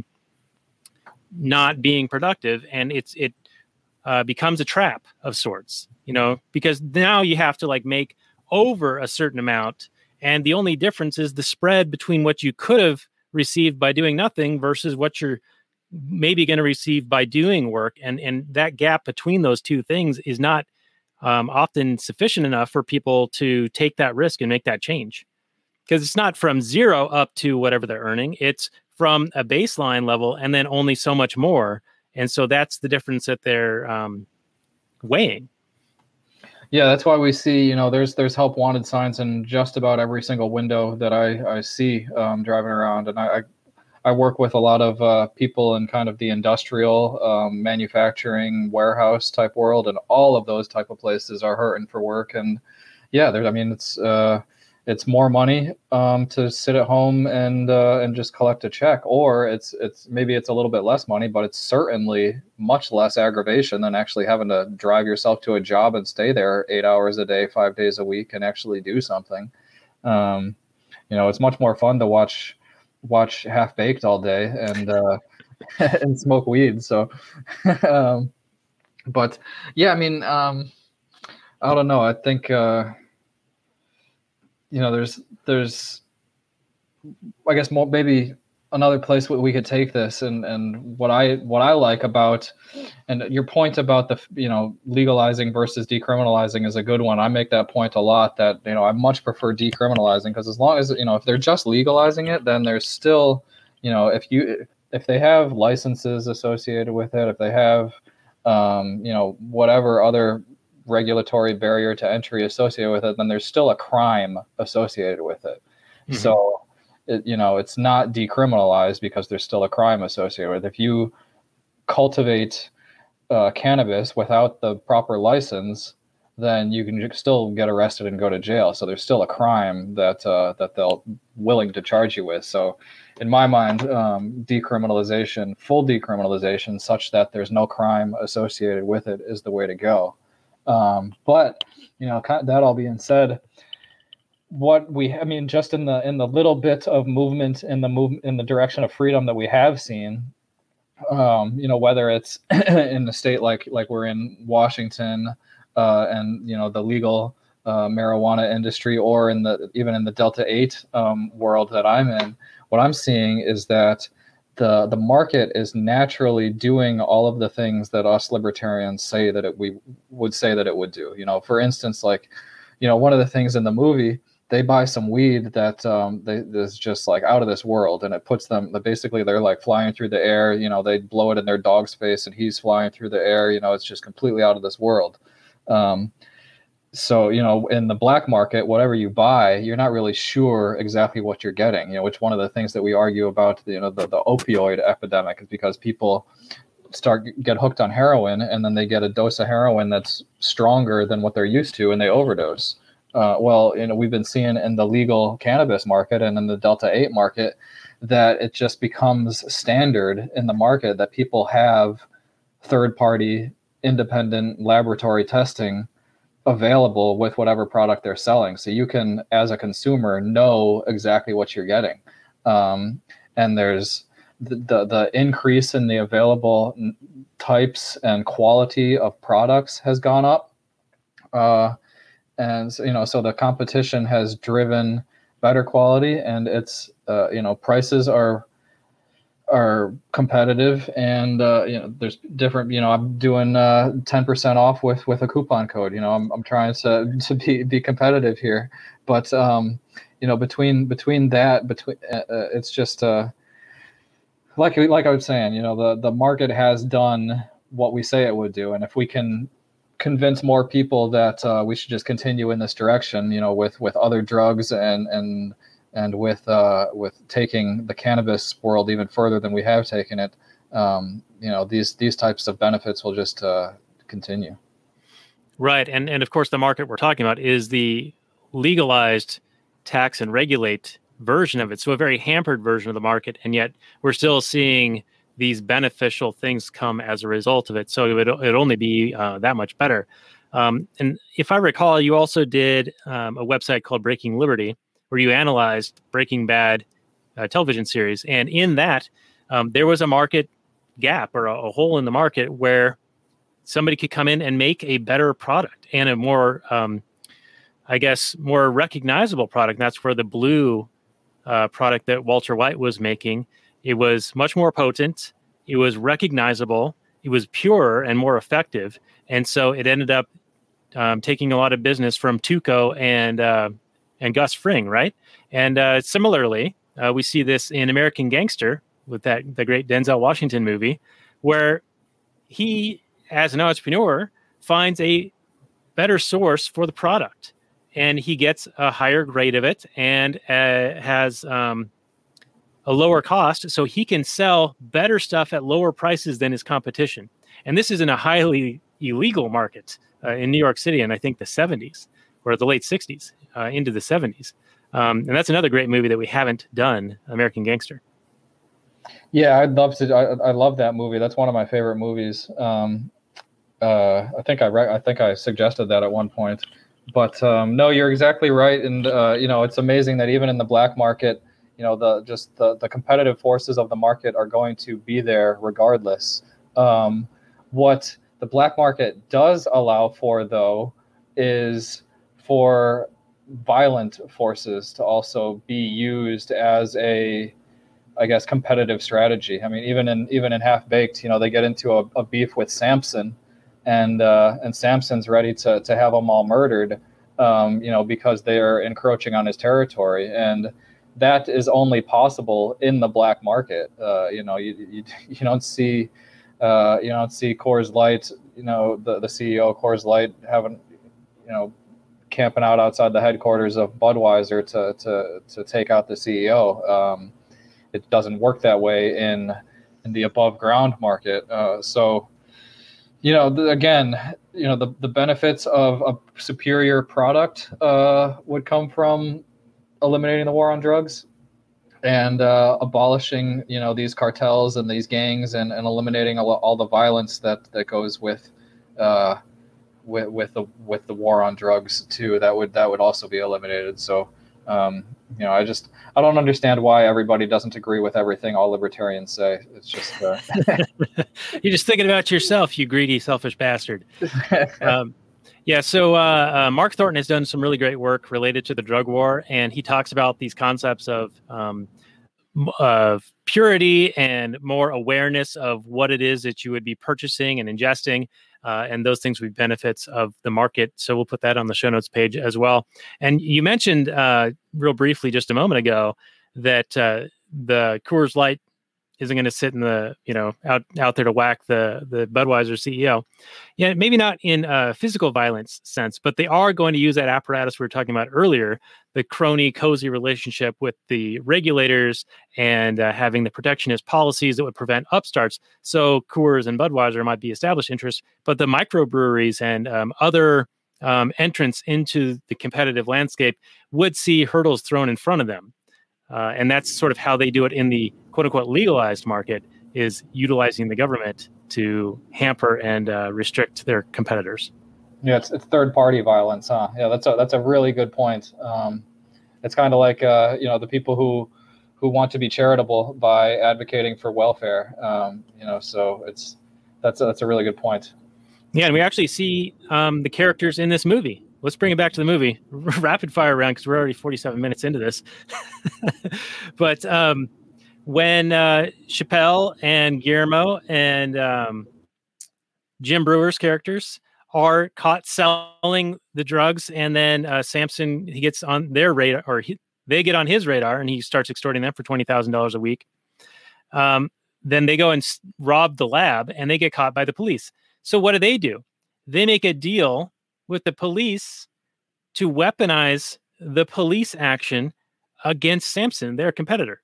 not being productive, and it's it uh, becomes a trap of sorts, you know, because now you have to like make over a certain amount, and the only difference is the spread between what you could have received by doing nothing versus what you're maybe going to receive by doing work, and and that gap between those two things is not um, often sufficient enough for people to take that risk and make that change, because it's not from zero up to whatever they're earning. It's from a baseline level and then only so much more. And so that's the difference that they're um, weighing. Yeah, that's why we see, you know, there's there's help wanted signs in just about every single window that I, I see um, driving around. And I, I I work with a lot of uh, people in kind of the industrial um, manufacturing warehouse type world, and all of those type of places are hurting for work. And yeah, there's I mean it's uh, it's more money um, to sit at home and uh, and just collect a check, or it's it's maybe it's a little bit less money, but it's certainly much less aggravation than actually having to drive yourself to a job and stay there eight hours a day, five days a week, and actually do something. Um, you know, it's much more fun to watch watch Half Baked all day and uh, and smoke weed. So, um, but yeah, I mean, um, I don't know. I think. Uh, You know, there's, there's, I guess, more, maybe another place where we could take this, and and what I what I like about, and your point about the you know legalizing versus decriminalizing is a good one. I make that point a lot. That you know I much prefer decriminalizing, because as long as you know if they're just legalizing it, then there's still you know if you if they have licenses associated with it, if they have um, you know whatever other regulatory barrier to entry associated with it, then there's still a crime associated with it. Mm-hmm. So, it, you know, it's not decriminalized because there's still a crime associated with it. If you cultivate uh, cannabis without the proper license, then you can still get arrested and go to jail. So there's still a crime that uh, that they'll willing to charge you with. So in my mind, um, decriminalization, full decriminalization, such that there's no crime associated with it, is the way to go. Um, but, you know, that all being said, what we, I mean, just in the, in the little bit of movement in the move in the direction of freedom that we have seen, um, you know, whether it's in a state like, like we're in Washington, uh, and, you know, the legal, uh, marijuana industry, or in the, even in the Delta eight, um, world that I'm in, what I'm seeing is that the the market is naturally doing all of the things that us libertarians say that it, we would say that it would do. You know, for instance, like, you know, one of the things in the movie, they buy some weed that um, they, is just like out of this world, and it puts them, basically they're like flying through the air. You know, they blow it in their dog's face and he's flying through the air. You know, it's just completely out of this world. Um, So, you know, in the black market, whatever you buy, you're not really sure exactly what you're getting, you know, which one of the things that we argue about, you know, the, the opioid epidemic is because people start get hooked on heroin, and then they get a dose of heroin that's stronger than what they're used to, and they overdose. Uh, well, you know, we've been seeing in the legal cannabis market and in the Delta eight market that it just becomes standard in the market that people have third-party independent laboratory testing available with whatever product they're selling. So you can, as a consumer, know exactly what you're getting. Um, and there's the, the, the increase in the available types and quality of products has gone up. Uh, and, you know, so the competition has driven better quality, and it's, uh, you know, prices are, are competitive, and uh, you know, there's different, you know, I'm doing uh, ten percent off with, with a coupon code. You know, I'm I'm trying to to be, be competitive here, but um, you know, between between that, between uh, it's just uh, like like I was saying, you know, the the market has done what we say it would do, and if we can convince more people that uh, we should just continue in this direction, you know, with with other drugs and and and with uh, with taking the cannabis world even further than we have taken it, um, you know, these these types of benefits will just uh, continue. Right, and and of course, the market we're talking about is the legalized tax and regulate version of it, so a very hampered version of the market, and yet we're still seeing these beneficial things come as a result of it. So it would it'd only be uh, that much better. Um, and if I recall, you also did um, a website called Breaking Liberty, where you analyzed Breaking Bad uh, television series. And in that, um, there was a market gap, or a, a hole in the market, where somebody could come in and make a better product and a more, um, I guess, more recognizable product. And that's where the blue uh, product that Walter White was making, it was much more potent, it was recognizable, it was purer and more effective. And so it ended up um, taking a lot of business from Tuco and uh, and Gus Fring, right? And uh, similarly, uh, we see this in American Gangster with that the great Denzel Washington movie, where he, as an entrepreneur, finds a better source for the product, and he gets a higher grade of it, and uh, has um, a lower cost so he can sell better stuff at lower prices than his competition. And this is in a highly illegal market uh, in New York City in, I think, the seventies or the late sixties uh, into the seventies. Um, and that's another great movie that we haven't done, American Gangster. Yeah, I'd love to. I, I love that movie. That's one of my favorite movies. Um, uh, I think I re- I think I suggested that at one point. But um, no, you're exactly right. And uh, you know, it's amazing that even in the black market, you know, the just the, the competitive forces of the market are going to be there regardless. Um, what the black market does allow for, though, is for violent forces to also be used as a, I guess, competitive strategy. I mean, even in even in Half Baked, you know, they get into a, a beef with Samson, and uh, and Samson's ready to to have them all murdered, um, you know, because they're encroaching on his territory, and that is only possible in the black market. Uh, you know, you, you you don't see uh, you don't see Coors Light, you know, the the C E O of Coors Light having, you know, camping out outside the headquarters of Budweiser to to to take out the C E O. Um, it doesn't work that way in in the above ground market. Uh, so, you know, the, again, you know, the the benefits of a superior product uh, would come from eliminating the war on drugs and uh, abolishing, you know, these cartels and these gangs, and, and eliminating all, all the violence that, that goes with, uh, with with the with the war on drugs too. That would that would also be eliminated. So, um, you know, I just I don't understand why everybody doesn't agree with everything all libertarians say. It's just uh... You're just thinking about yourself, you greedy, selfish bastard. Um, Yeah, so uh, uh, Mark Thornton has done some really great work related to the drug war, and he talks about these concepts of um, of purity and more awareness of what it is that you would be purchasing and ingesting, uh, and those things would be benefits of the market. So we'll put that on the show notes page as well. And you mentioned uh, real briefly just a moment ago that uh, the Coors Light isn't going to sit in the, you know, out, out there to whack the, the Budweiser C E O. Yeah, maybe not in a physical violence sense, but they are going to use that apparatus we were talking about earlier, the crony, cozy relationship with the regulators and uh, having the protectionist policies that would prevent upstarts. So Coors and Budweiser might be established interests, but the microbreweries and um, other um, entrants into the competitive landscape would see hurdles thrown in front of them. Uh, and that's sort of how they do it in the quote-unquote legalized market, is utilizing the government to hamper and uh, restrict their competitors. Yeah, it's, it's third-party violence, huh? Yeah, that's a that's a really good point. Um, it's kind of like uh, you know, the people who who want to be charitable by advocating for welfare. Um, you know, so it's that's a, that's a really good point. Yeah, and we actually see um, the characters in this movie. Let's bring it back to the movie. Rapid fire round, because we're already forty-seven minutes into this. But um, when uh, Chappelle and Guillermo and um, Jim Brewer's characters are caught selling the drugs, and then uh, Samson, he gets on their radar, or he, they get on his radar, and he starts extorting them for twenty thousand dollars a week. Um, then they go and s- rob the lab, and they get caught by the police. So what do they do? They make a deal with the police to weaponize the police action against Samson, their competitor.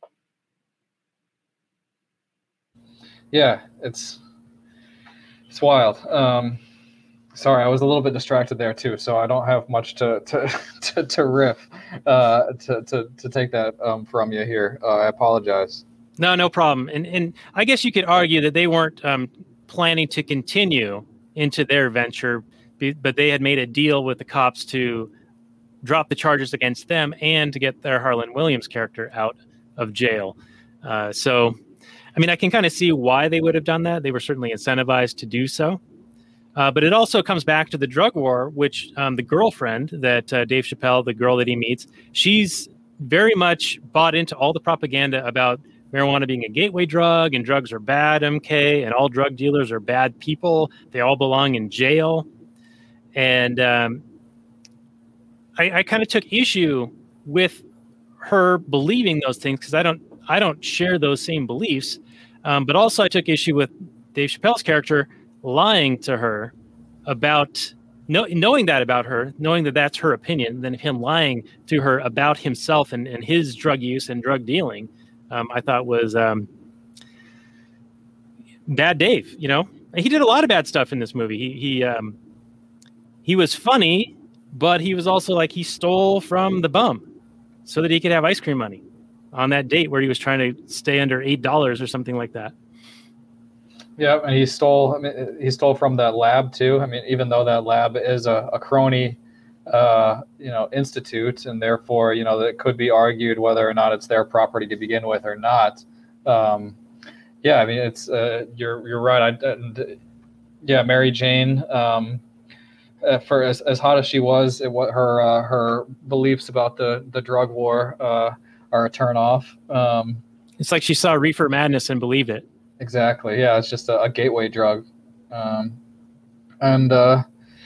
Yeah, it's it's wild. Um, sorry, I was a little bit distracted there too, so I don't have much to to to, to riff uh, to, to to take that um, from you here. Uh, I apologize. No, no problem. And and I guess you could argue that they weren't um, planning to continue into their venture, but they had made a deal with the cops to drop the charges against them and to get their Harlan Williams character out of jail. Uh, so, I mean, I can kind of see why they would have done that. They were certainly incentivized to do so. Uh, but it also comes back to the drug war, which um, the girlfriend that uh, Dave Chappelle, the girl that he meets, she's very much bought into all the propaganda about marijuana being a gateway drug and drugs are bad, M K, and all drug dealers are bad people. They all belong in jail. And um, I, I kind of took issue with her believing those things because I don't, I don't share those same beliefs. Um, but also, I took issue with Dave Chappelle's character lying to her about know, knowing that about her, knowing that that's her opinion, then him lying to her about himself and, and his drug use and drug dealing. um, I thought was um, Bad Dave. You know, he did a lot of bad stuff in this movie. He he um, he was funny, but he was also like he stole from the bum so that he could have ice cream money on that date where he was trying to stay under eight dollars or something like that. Yeah, and he stole. I mean, he stole from that lab too. I mean, even though that lab is a, a crony, uh, you know, institute, and therefore, you know, that could be argued whether or not it's their property to begin with or not. Um, yeah, I mean, it's uh, you're you're right. I, and, yeah, Mary Jane. Um, uh, for as, as hot as she was, it, what her uh, her beliefs about the the drug war uh, are a turn off. Um, it's like she saw Reefer Madness and believed it. Exactly. Yeah, it's just a, a gateway drug, um, and uh,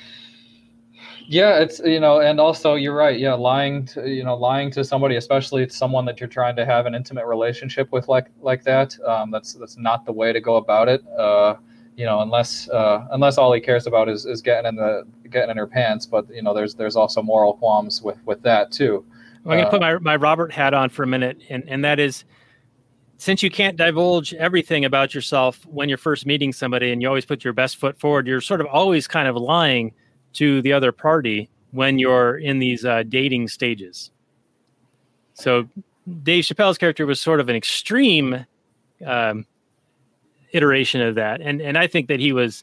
yeah, it's you know, and also you're right. Yeah, lying to you know, lying to somebody, especially someone that you're trying to have an intimate relationship with, like like that. Um, that's that's not the way to go about it. Uh, you know, unless uh, unless all he cares about is, is getting in the getting in her pants. But you know, there's there's also moral qualms with, with that too. Well, I'm gonna uh, put my my Robert hat on for a minute, and and that is, since you can't divulge everything about yourself when you're first meeting somebody and you always put your best foot forward, you're sort of always kind of lying to the other party when you're in these uh, dating stages. So Dave Chappelle's character was sort of an extreme um, iteration of that. And and I think that he was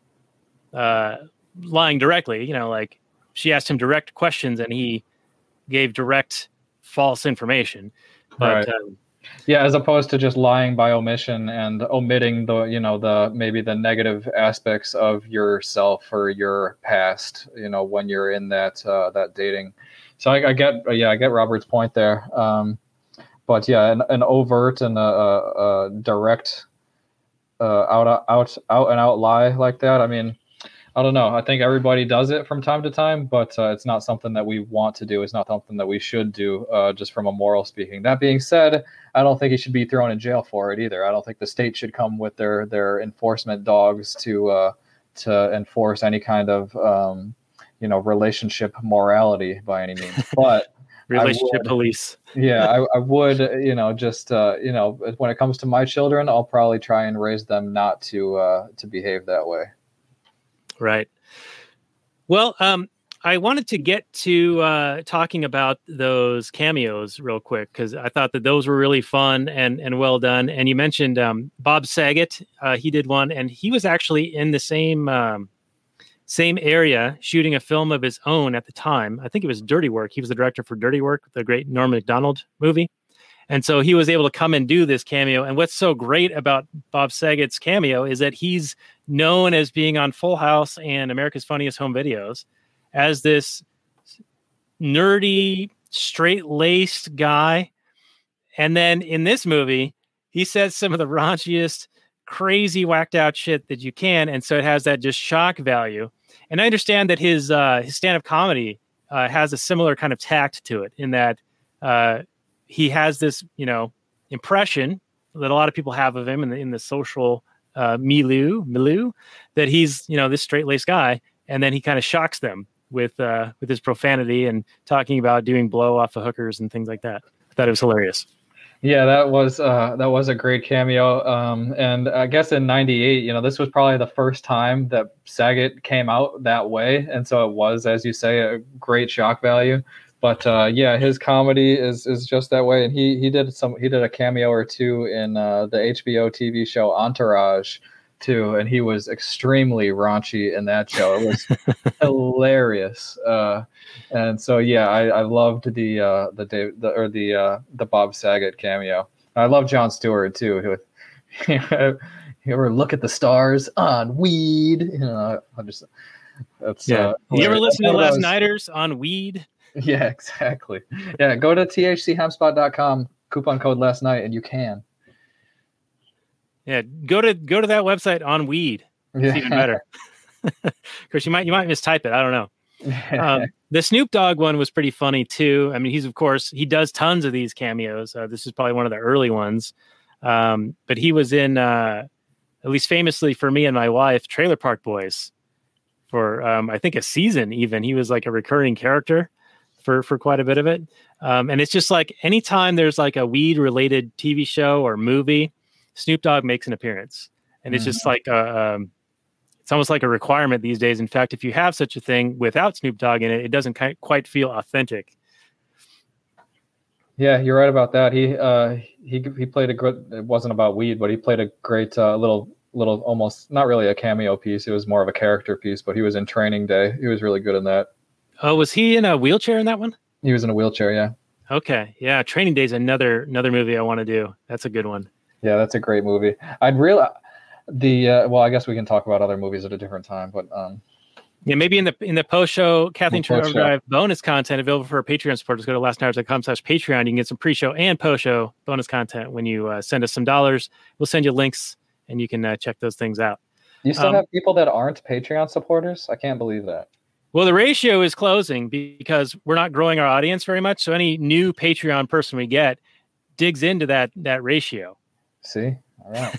uh, lying directly, you know, like she asked him direct questions and he gave direct false information. But right. um, Yeah, as opposed to just lying by omission and omitting the, you know, the maybe the negative aspects of yourself or your past, you know, when you're in that uh, that dating. So I, I get, yeah, I get Robert's point there. Um, but yeah, an, an overt and a, a, a direct, uh, out out out and out lie like that. I mean, I don't know. I think everybody does it from time to time, but uh, it's not something that we want to do. It's not something that we should do, uh, just from a moral speaking. That being said, I don't think he should be thrown in jail for it either. I don't think the state should come with their their enforcement dogs to uh, to enforce any kind of um, you know relationship morality by any means. But relationship would, police. yeah, I, I would, you know, just uh, you know, when it comes to my children, I'll probably try and raise them not to uh, to behave that way. Right. Well, um, I wanted to get to uh, talking about those cameos real quick because I thought that those were really fun and, and well done. And you mentioned um, Bob Saget. Uh, he did one, and he was actually in the same um, same area shooting a film of his own at the time. I think it was Dirty Work. He was the director for Dirty Work, the great Norm Macdonald movie. And so he was able to come and do this cameo. And what's so great about Bob Saget's cameo is that he's known as being on Full House and America's Funniest Home Videos as this nerdy, straight-laced guy. And then in this movie, he says some of the raunchiest, crazy, whacked-out shit that you can. And so it has that just shock value. And I understand that his uh, his stand-up comedy uh, has a similar kind of tact to it in that uh, he has this, you know, impression that a lot of people have of him in the, in the social uh, milieu, milieu, that he's, you know, this straight-laced guy. And then he kind of shocks them with uh, with his profanity and talking about doing blow off of hookers and things like that. I thought it was hilarious. Yeah, that was uh, that was a great cameo. Um, and I guess in ninety-eight, you know, this was probably the first time that Saget came out that way. And so it was, as you say, a great shock value. But uh, yeah, his comedy is is just that way. And he he did some he did a cameo or two in uh, the H B O T V show Entourage too, and he was extremely raunchy in that show. It was hilarious. Uh, and so yeah, I, I loved the uh, the Dave the or the uh, the Bob Saget cameo. I love Jon Stewart too. Who, you ever look at the stars on weed? You know, I just that's yeah. Uh, you ever listen to Last Last Nighters on weed? Yeah, exactly. Yeah, go to T H C hempspot dot com, coupon code last night, and you can. Yeah, go to go to that website on weed. It's Yeah. even better. Because you might you might mistype it. I don't know. Um, the Snoop Dogg one was pretty funny too. I mean, he's of course he does tons of these cameos. Uh, this is probably one of the early ones. Um, but he was in, uh, at least famously for me and my wife, Trailer Park Boys, for um, I think a season. Even he was like a recurring character. for for quite a bit of it. Um, and it's just like anytime there's like a weed related T V show or movie, Snoop Dogg makes an appearance, and it's just like a, um, it's almost like a requirement these days. In fact, if you have such a thing without Snoop Dogg in it, it doesn't ki- quite feel authentic. Yeah, you're right about that. He uh, he he played a good. It wasn't about weed, but he played a great uh, little little almost not really a cameo piece. It was more of a character piece, but he was in Training Day. He was really good in that. Oh, was he in a wheelchair in that one? He was in a wheelchair. Yeah. Okay, yeah. Training Day is another another movie I want to do. That's a good one. Yeah, that's a great movie. I'd real the uh, well, I guess we can talk about other movies at a different time, but um, yeah, maybe in the in the post show Kathleen Turner Post-show. Overdrive bonus content available for our Patreon supporters. Go to last night dot com slash Patreon. You can get some pre show and post show bonus content when you uh, send us some dollars. We'll send you links, and you can uh, check those things out. You still Um, have people that aren't Patreon supporters? I can't believe that. Well, the ratio is closing because we're not growing our audience very much. So any new Patreon person we get digs into that that ratio. See? All right.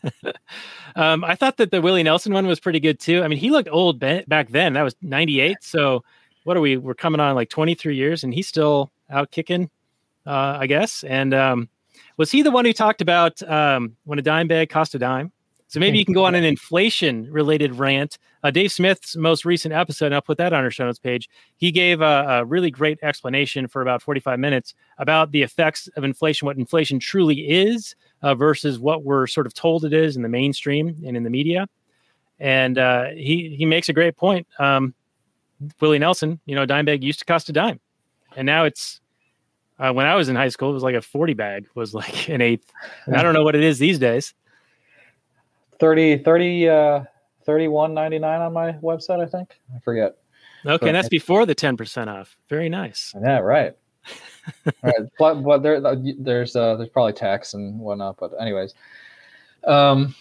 um, I thought that the Willie Nelson one was pretty good too. I mean, he looked old ba- back then. That was ninety-eight. So what are we? We're coming on like twenty-three years, and he's still out kicking, uh, I guess. And um, was he the one who talked about um, when a dime bag cost a dime? So maybe you can go on an inflation-related rant. Uh, Dave Smith's most recent episode, and I'll put that on our show notes page, he gave a, a really great explanation for about forty-five minutes about the effects of inflation, what inflation truly is uh, versus what we're sort of told it is in the mainstream and in the media. And uh, he he makes a great point. Um, Willie Nelson, you know, a dime bag used to cost a dime. And now it's, uh, when I was in high school, it was like a forty bag was like an eighth. And I don't know what it is these days. thirty, thirty, uh, thirty-one ninety-nine on my website, I think. I forget. Okay, But- and that's before the ten percent off. Very nice. Yeah, right. All right. But, but there, there's uh, there's probably tax and whatnot. But anyways, um,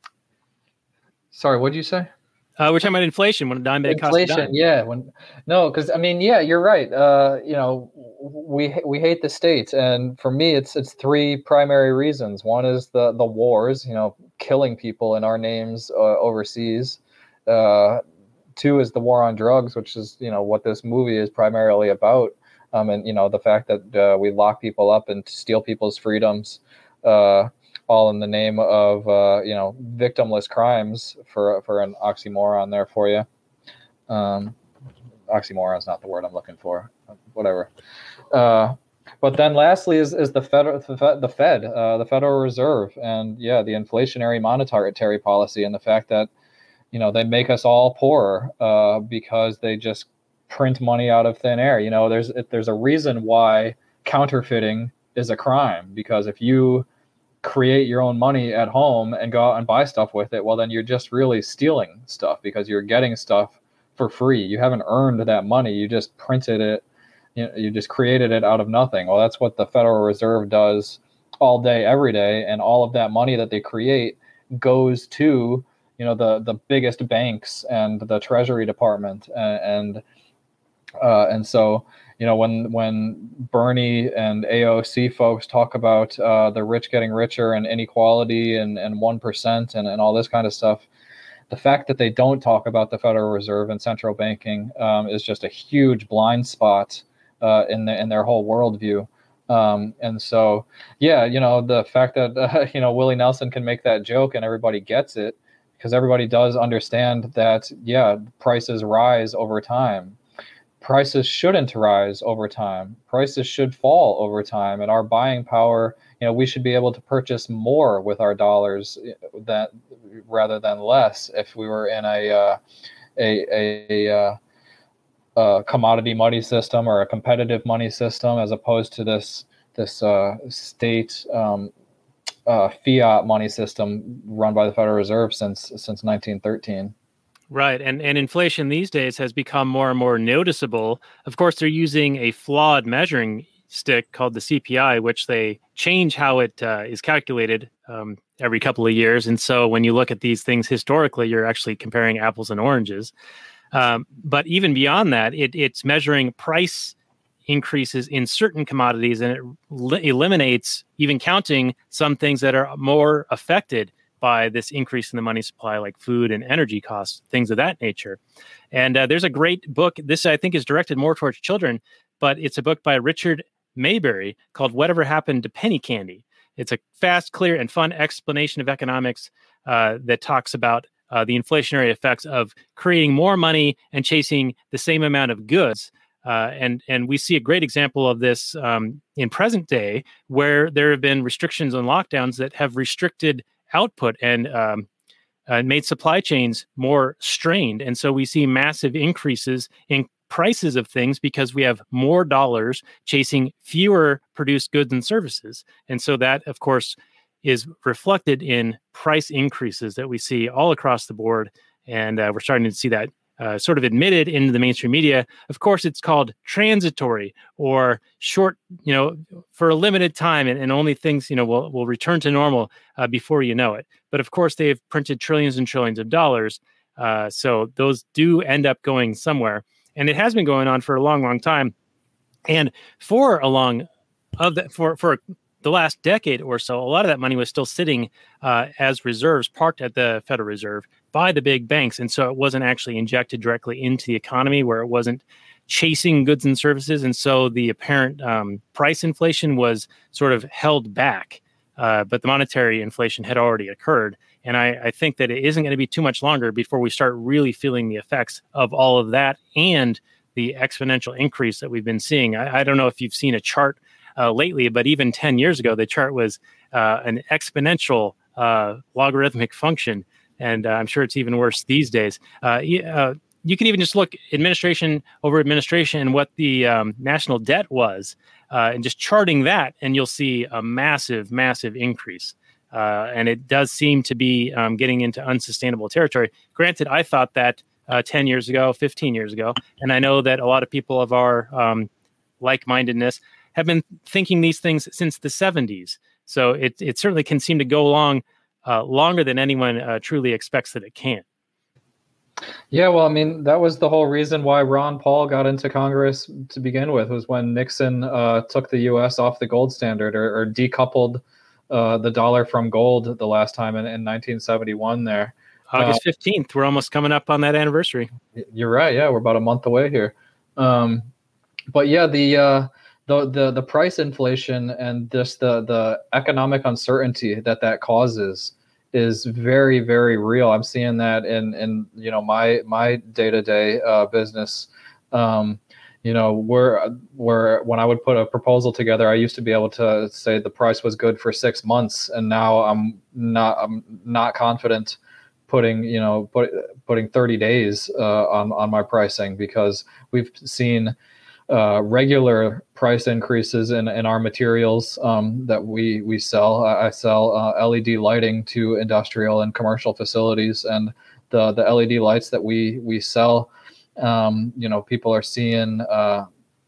sorry, what did you say? Uh, we're talking about inflation when a dime bag costs a Inflation, dime. yeah. When no, because I mean, yeah, you're right. Uh, you know, we we hate the states, and for me, it's it's three primary reasons. One is the the wars, you know, killing people in our names uh, overseas. Uh, two is the war on drugs, which is you know what this movie is primarily about. Um, and you know the fact that uh, we lock people up and steal people's freedoms. Uh, all in the name of uh, you know victimless crimes, for for an oxymoron there for you. Um, oxymoron is not the word I'm looking for. Whatever. Uh, but then lastly is is the federal the Fed, uh, the Federal Reserve, and yeah, the inflationary monetary policy, and the fact that you know they make us all poorer uh, because they just print money out of thin air. You know, there's there's a reason why counterfeiting is a crime, because if you create your own money at home and go out and buy stuff with it, well, then you're just really stealing stuff because you're getting stuff for free. You haven't earned that money. You just printed it. You know, you just created it out of nothing. Well, that's what the Federal Reserve does all day, every day. And all of that money that they create goes to, you know, the, the biggest banks and the Treasury Department. And, and, uh, and so, you know, when when Bernie and A O C folks talk about uh, the rich getting richer and inequality and, and one percent and, and all this kind of stuff, the fact that they don't talk about the Federal Reserve and central banking um, is just a huge blind spot uh, in, the, in their whole worldview. Um, and so, yeah, you know, the fact that, uh, you know, Willie Nelson can make that joke and everybody gets it, because everybody does understand that, yeah, prices rise over time. Prices shouldn't rise over time. Prices should fall over time, and our buying power, you know, we should be able to purchase more with our dollars that rather than less if we were in a uh, a a, a, a commodity money system or a competitive money system, as opposed to this this uh, state um, uh, fiat money system run by the Federal Reserve since since nineteen thirteen. Right. And and inflation these days has become more and more noticeable. Of course, they're using a flawed measuring stick called the C P I, which they change how it uh, is calculated um, every couple of years. And so when you look at these things historically, you're actually comparing apples and oranges. Um, but even beyond that, it, it's measuring price increases in certain commodities, and it li- eliminates even counting some things that are more affected by this increase in the money supply, like food and energy costs, things of that nature. And uh, there's a great book. This, I think, is directed more towards children, but it's a book by Richard Maybury called Whatever Happened to Penny Candy. It's a fast, clear, and fun explanation of economics uh, that talks about uh, the inflationary effects of creating more money and chasing the same amount of goods. Uh, and and we see a great example of this um, in present day, where there have been restrictions and lockdowns that have restricted output and um, uh, made supply chains more strained. And so we see massive increases in prices of things because we have more dollars chasing fewer produced goods and services. And so that, of course, is reflected in price increases that we see all across the board. And uh, we're starting to see that uh, sort of admitted into the mainstream media. Of course, it's called transitory or short, you know, for a limited time, and, and only things, you know, will, will return to normal uh, before you know it. But of course, they've printed trillions and trillions of dollars. Uh, so those do end up going somewhere. And it has been going on for a long, long time. And for a long of the, for, for the last decade or so, a lot of that money was still sitting uh, as reserves parked at the Federal Reserve by the big banks. And so it wasn't actually injected directly into the economy, where it wasn't chasing goods and services. And so the apparent um, price inflation was sort of held back. Uh, but the monetary inflation had already occurred. And I, I think that it isn't going to be too much longer before we start really feeling the effects of all of that and the exponential increase that we've been seeing. I, I don't know if you've seen a chart uh, lately, but even ten years ago, the chart was uh, an exponential uh, logarithmic function. And uh, I'm sure it's even worse these days. Uh, uh, you can even just look administration over administration and what the um, national debt was, uh, and just charting that, and you'll see a massive, massive increase. Uh, and it does seem to be um, getting into unsustainable territory. Granted, I thought that uh, ten years ago, fifteen years ago, and I know that a lot of people of our um, like-mindedness have been thinking these things since the seventies. So it it certainly can seem to go along uh, longer than anyone uh, truly expects that it can. Yeah, well, I mean, that was the whole reason why Ron Paul got into Congress to begin with, was when Nixon uh, took the U S off the gold standard, or, or decoupled uh, the dollar from gold the last time in, in nineteen seventy-one there. August fifteenth, we're almost coming up on that anniversary. You're right. Yeah, we're about a month away here. Um, but yeah, the, uh, the the the price inflation and just the the economic uncertainty that that causes is very, very real. I'm seeing that in, in you know, my my day-to-day uh, business. Um, you know, where where when I would put a proposal together, I used to be able to say the price was good for six months, and now I'm not I'm not confident putting you know put, putting thirty days uh, on on my pricing, because we've seen uh, regular price increases in, in our materials um, that we we sell. I sell uh, L E D lighting to industrial and commercial facilities, and the the L E D lights that we we sell, um, you know, people are seeing uh,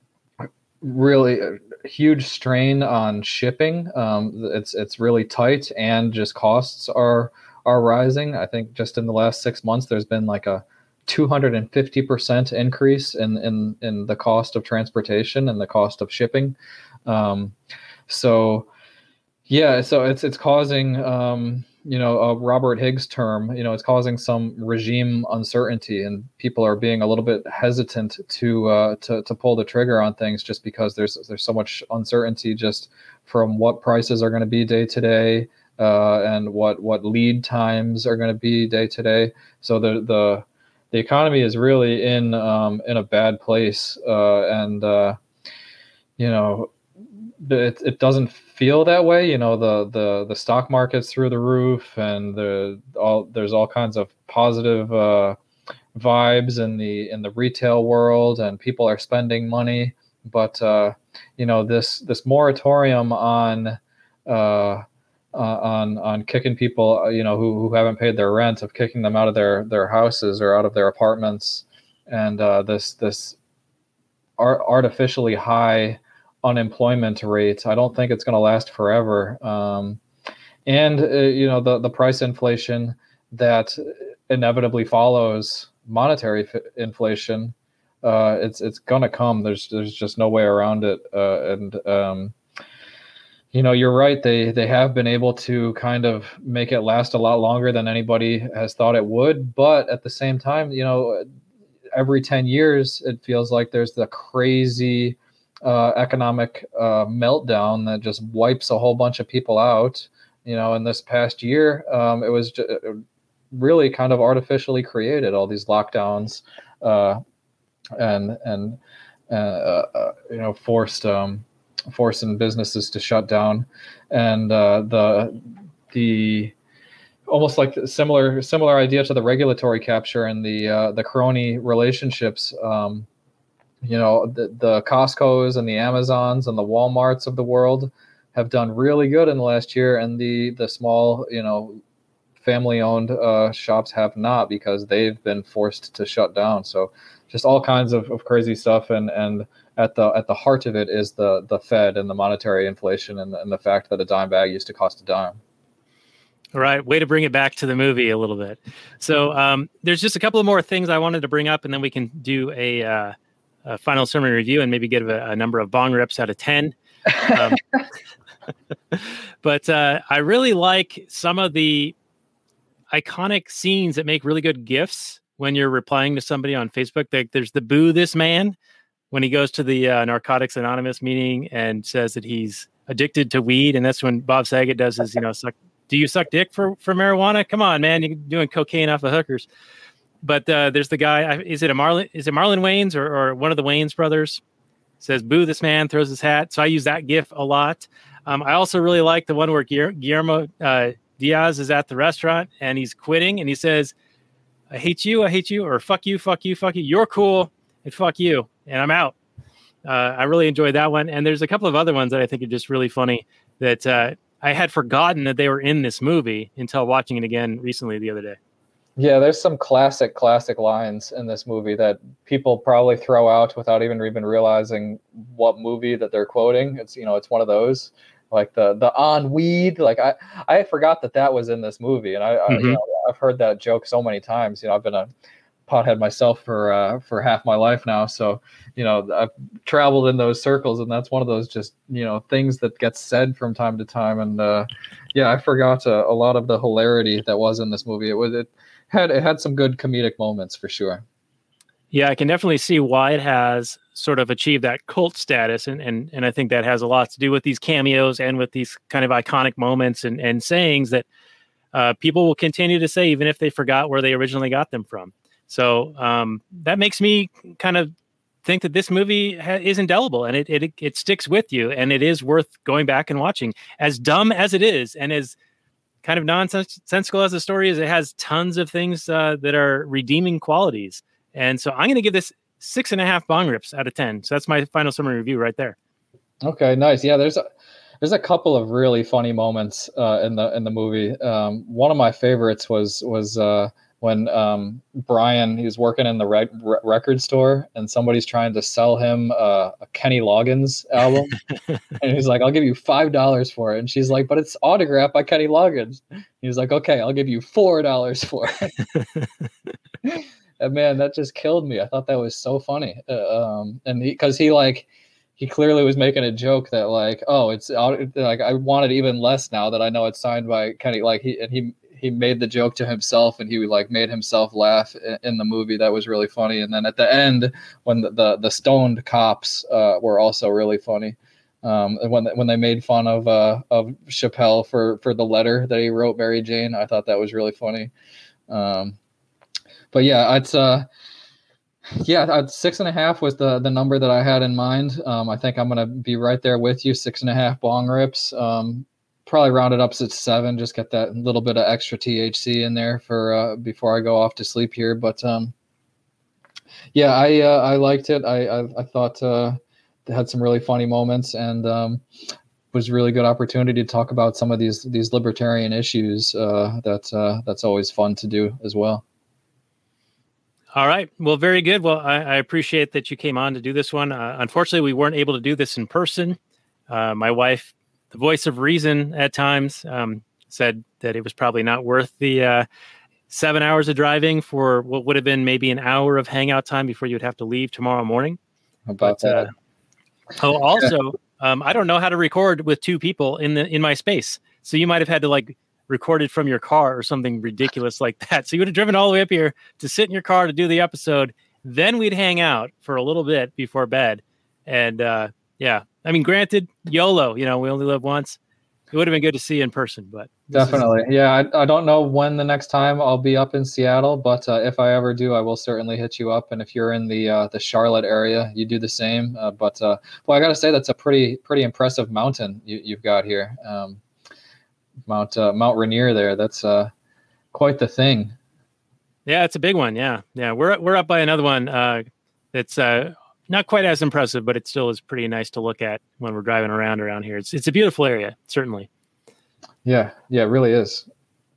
really a huge strain on shipping. Um, it's it's really tight, and just costs are are rising. I think just in the last six months, there's been like a two hundred fifty percent increase in, in, in the cost of transportation and the cost of shipping. Um, so, yeah, so it's it's causing, um, you know, a Robert Higgs term, you know, it's causing some regime uncertainty, and people are being a little bit hesitant to uh, to to pull the trigger on things, just because there's there's so much uncertainty just from what prices are going to be day to day, uh, and what what lead times are going to be day to day. So the the The economy is really in um, in a bad place, uh, and uh, you know it it doesn't feel that way. You know the the the stock market's through the roof, and the all there's all kinds of positive uh, vibes in the in the retail world, and people are spending money. But uh, you know this this moratorium on uh, Uh, on on kicking people, you know, who, who haven't paid their rent, of kicking them out of their, their houses or out of their apartments, and uh, this this art, artificially high unemployment rate. I don't think it's going to last forever. Um, and uh, you know the the price inflation that inevitably follows monetary f- inflation. Uh, it's it's going to come. There's there's just no way around it. Uh, and um, You know, you're right. They they have been able to kind of make it last a lot longer than anybody has thought it would. But at the same time, you know, every ten years, it feels like there's the crazy uh, economic uh, meltdown that just wipes a whole bunch of people out. You know, in this past year, um, it was just really kind of artificially created, all these lockdowns uh, and and uh, uh, you know forced um, forcing businesses to shut down, and uh, the the almost like similar similar idea to the regulatory capture and the uh, the crony relationships. Um, you know, the, the Costco's and the Amazons and the Walmarts of the world have done really good in the last year, and the the small, you know, family-owned uh, shops have not, because they've been forced to shut down. So, just all kinds of, of crazy stuff, and and at the at the heart of it is the the Fed and the monetary inflation, and, and the fact that a dime bag used to cost a dime. All right, way to bring it back to the movie a little bit. So um, there's just a couple of more things I wanted to bring up, and then we can do a, uh, a final summary review and maybe give a, a number of bong rips out of ten. Um, but uh, I really like some of the iconic scenes that make really good GIFs when you're replying to somebody on Facebook. Like, there's the boo this man when he goes to the uh, Narcotics Anonymous meeting and says that he's addicted to weed, and that's when Bob Saget does his, you know, suck. Do you suck dick for, for marijuana? Come on, man. You're doing cocaine off of hookers. But uh, there's the guy. Is it a Marlon? Is it Marlon Wayans or, or one of the Wayans brothers? Says, boo this man, throws his hat. So I use that GIF a lot. Um, I also really like the one where Guillermo uh, Diaz is at the restaurant and he's quitting. And he says, I hate you. I hate you. Or fuck you, fuck you, fuck you. You're cool. And fuck you. And I'm out. Uh, I really enjoyed that one. And there's a couple of other ones that I think are just really funny that uh, I had forgotten that they were in this movie until watching it again recently the other day. Yeah, there's some classic, classic lines in this movie that people probably throw out without even even realizing what movie that they're quoting. It's, you know, it's one of those, like the the on weed. Like I, I forgot that that was in this movie, and I, mm-hmm. I you know, I've heard that joke so many times. You know, I've been a pothead myself for uh, for half my life now, so you know I've traveled in those circles, and that's one of those just you know things that gets said from time to time. And uh, yeah, I forgot a, a lot of the hilarity that was in this movie. It was it had it had some good comedic moments for sure. Yeah, I can definitely see why it has sort of achieved that cult status, and and and I think that has a lot to do with these cameos and with these kind of iconic moments and and sayings that uh, people will continue to say even if they forgot where they originally got them from. So um, that makes me kind of think that this movie ha- is indelible, and it, it it sticks with you, and it is worth going back and watching. As dumb as it is, and as kind of nonsensical as the story is, it has tons of things uh, that are redeeming qualities. And so I'm going to give this six and a half bong rips out of ten. So that's my final summary review right there. Okay, nice. Yeah, there's a there's a couple of really funny moments uh, in the in the movie. Um, one of my favorites was was. Uh, when um, Brian, he was working in the rec- record store, and somebody's trying to sell him uh, a Kenny Loggins album. And he's like, I'll give you five dollars for it. And she's like, but it's autographed by Kenny Loggins. He's like, okay, I'll give you four dollars for it. And man, that just killed me. I thought that was so funny. Uh, um, and because he, he like, he clearly was making a joke that like, oh, it's like, I want it even less now that I know it's signed by Kenny. Like he, and he, he made the joke to himself, and he like made himself laugh in the movie. That was really funny. And then at the end, when the, the, the stoned cops uh, were also really funny. Um, when, when they made fun of, uh, of Chappelle for, for the letter that he wrote Mary Jane, I thought that was really funny. Um, but yeah, it's, uh, yeah, six and a half was the, the number that I had in mind. Um, I think I'm going to be right there with you. Six and a half bong rips. Um, Probably round it up to seven. Just get that little bit of extra T H C in there for uh, before I go off to sleep here. But um, yeah, I uh, I liked it. I I, I thought uh, they had some really funny moments, and um, was a really good opportunity to talk about some of these these libertarian issues. Uh, that uh, that's always fun to do as well. All right. Well, very good. Well, I, I appreciate that you came on to do this one. Uh, unfortunately, we weren't able to do this in person. Uh, my wife, the voice of reason at times, um, said that it was probably not worth the uh, seven hours of driving for what would have been maybe an hour of hangout time before you'd have to leave tomorrow morning. About but, that. Uh, oh, also, um, I don't know how to record with two people in the in my space. So you might have had to like record it from your car or something ridiculous like that. So you would have driven all the way up here to sit in your car to do the episode. Then we'd hang out for a little bit before bed. And, uh, Yeah. I mean, granted, YOLO, you know, we only live once. It would have been good to see you in person, but this is- Definitely. Yeah, I, I don't know when the next time I'll be up in Seattle, but uh, if I ever do, I will certainly hit you up. And if you're in the uh, the Charlotte area, you do the same. Uh, but uh, well, I got to say that's a pretty pretty impressive mountain you, you've got here, um, Mount uh, Mount Rainier. There, that's uh, quite the thing. Yeah, it's a big one. Yeah, yeah. We're we're up by another one. Uh, that's uh, not quite as impressive, but it still is pretty nice to look at when we're driving around around here. It's it's a beautiful area, certainly. Yeah, yeah, it really is.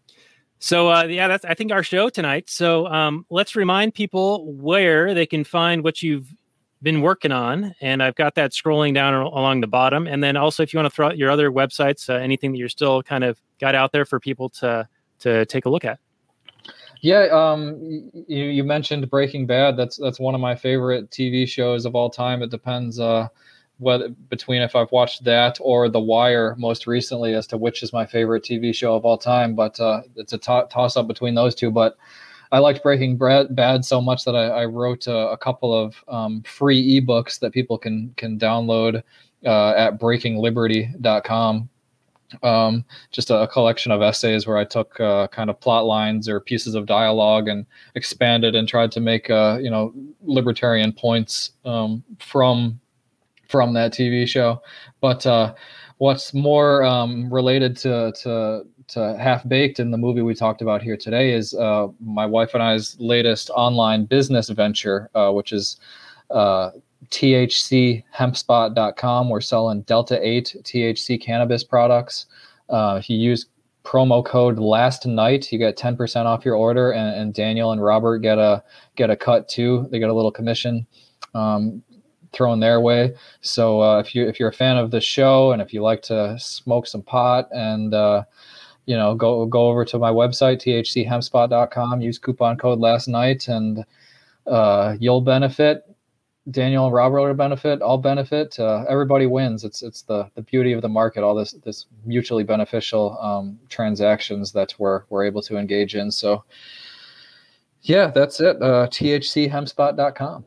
So uh, yeah, that's I think our show tonight. So um, let's remind people where they can find what you've been working on, and I've got that scrolling down along the bottom. And then also, if you want to throw out your other websites, uh, anything that you're still kind of got out there for people to to take a look at. Yeah, um, you you mentioned Breaking Bad. That's that's one of my favorite T V shows of all time. It depends uh, whether between if I've watched that or The Wire most recently as to which is my favorite T V show of all time. But uh, it's a to- toss up between those two. But I liked Breaking Bad so much that I, I wrote a, a couple of um, free ebooks that people can can download uh, at breaking liberty dot com. Um, just a, a collection of essays where I took uh, kind of plot lines or pieces of dialogue and expanded and tried to make uh, you know libertarian points um, from from that T V show. But uh, what's more um, related to to to Half Baked in the movie we talked about here today is uh, my wife and I's latest online business venture, uh, which is uh, T H C hemp spot dot com. We're selling Delta eight T H C cannabis products. Uh, if you use promo code last night, you get ten percent off your order, and, and Daniel and Robert get a get a cut too. They get a little commission um, thrown their way. So uh, if you if you're a fan of the show and if you like to smoke some pot and uh, you know go go over to my website T H C hemp spot dot com, use coupon code last night, and uh, you'll benefit. Daniel and Robert will benefit. I'll benefit. Uh, everybody wins. It's it's the the beauty of the market. All this this mutually beneficial um, transactions that we're we're able to engage in. So, yeah, that's it. Uh, T H C hemp spot dot com.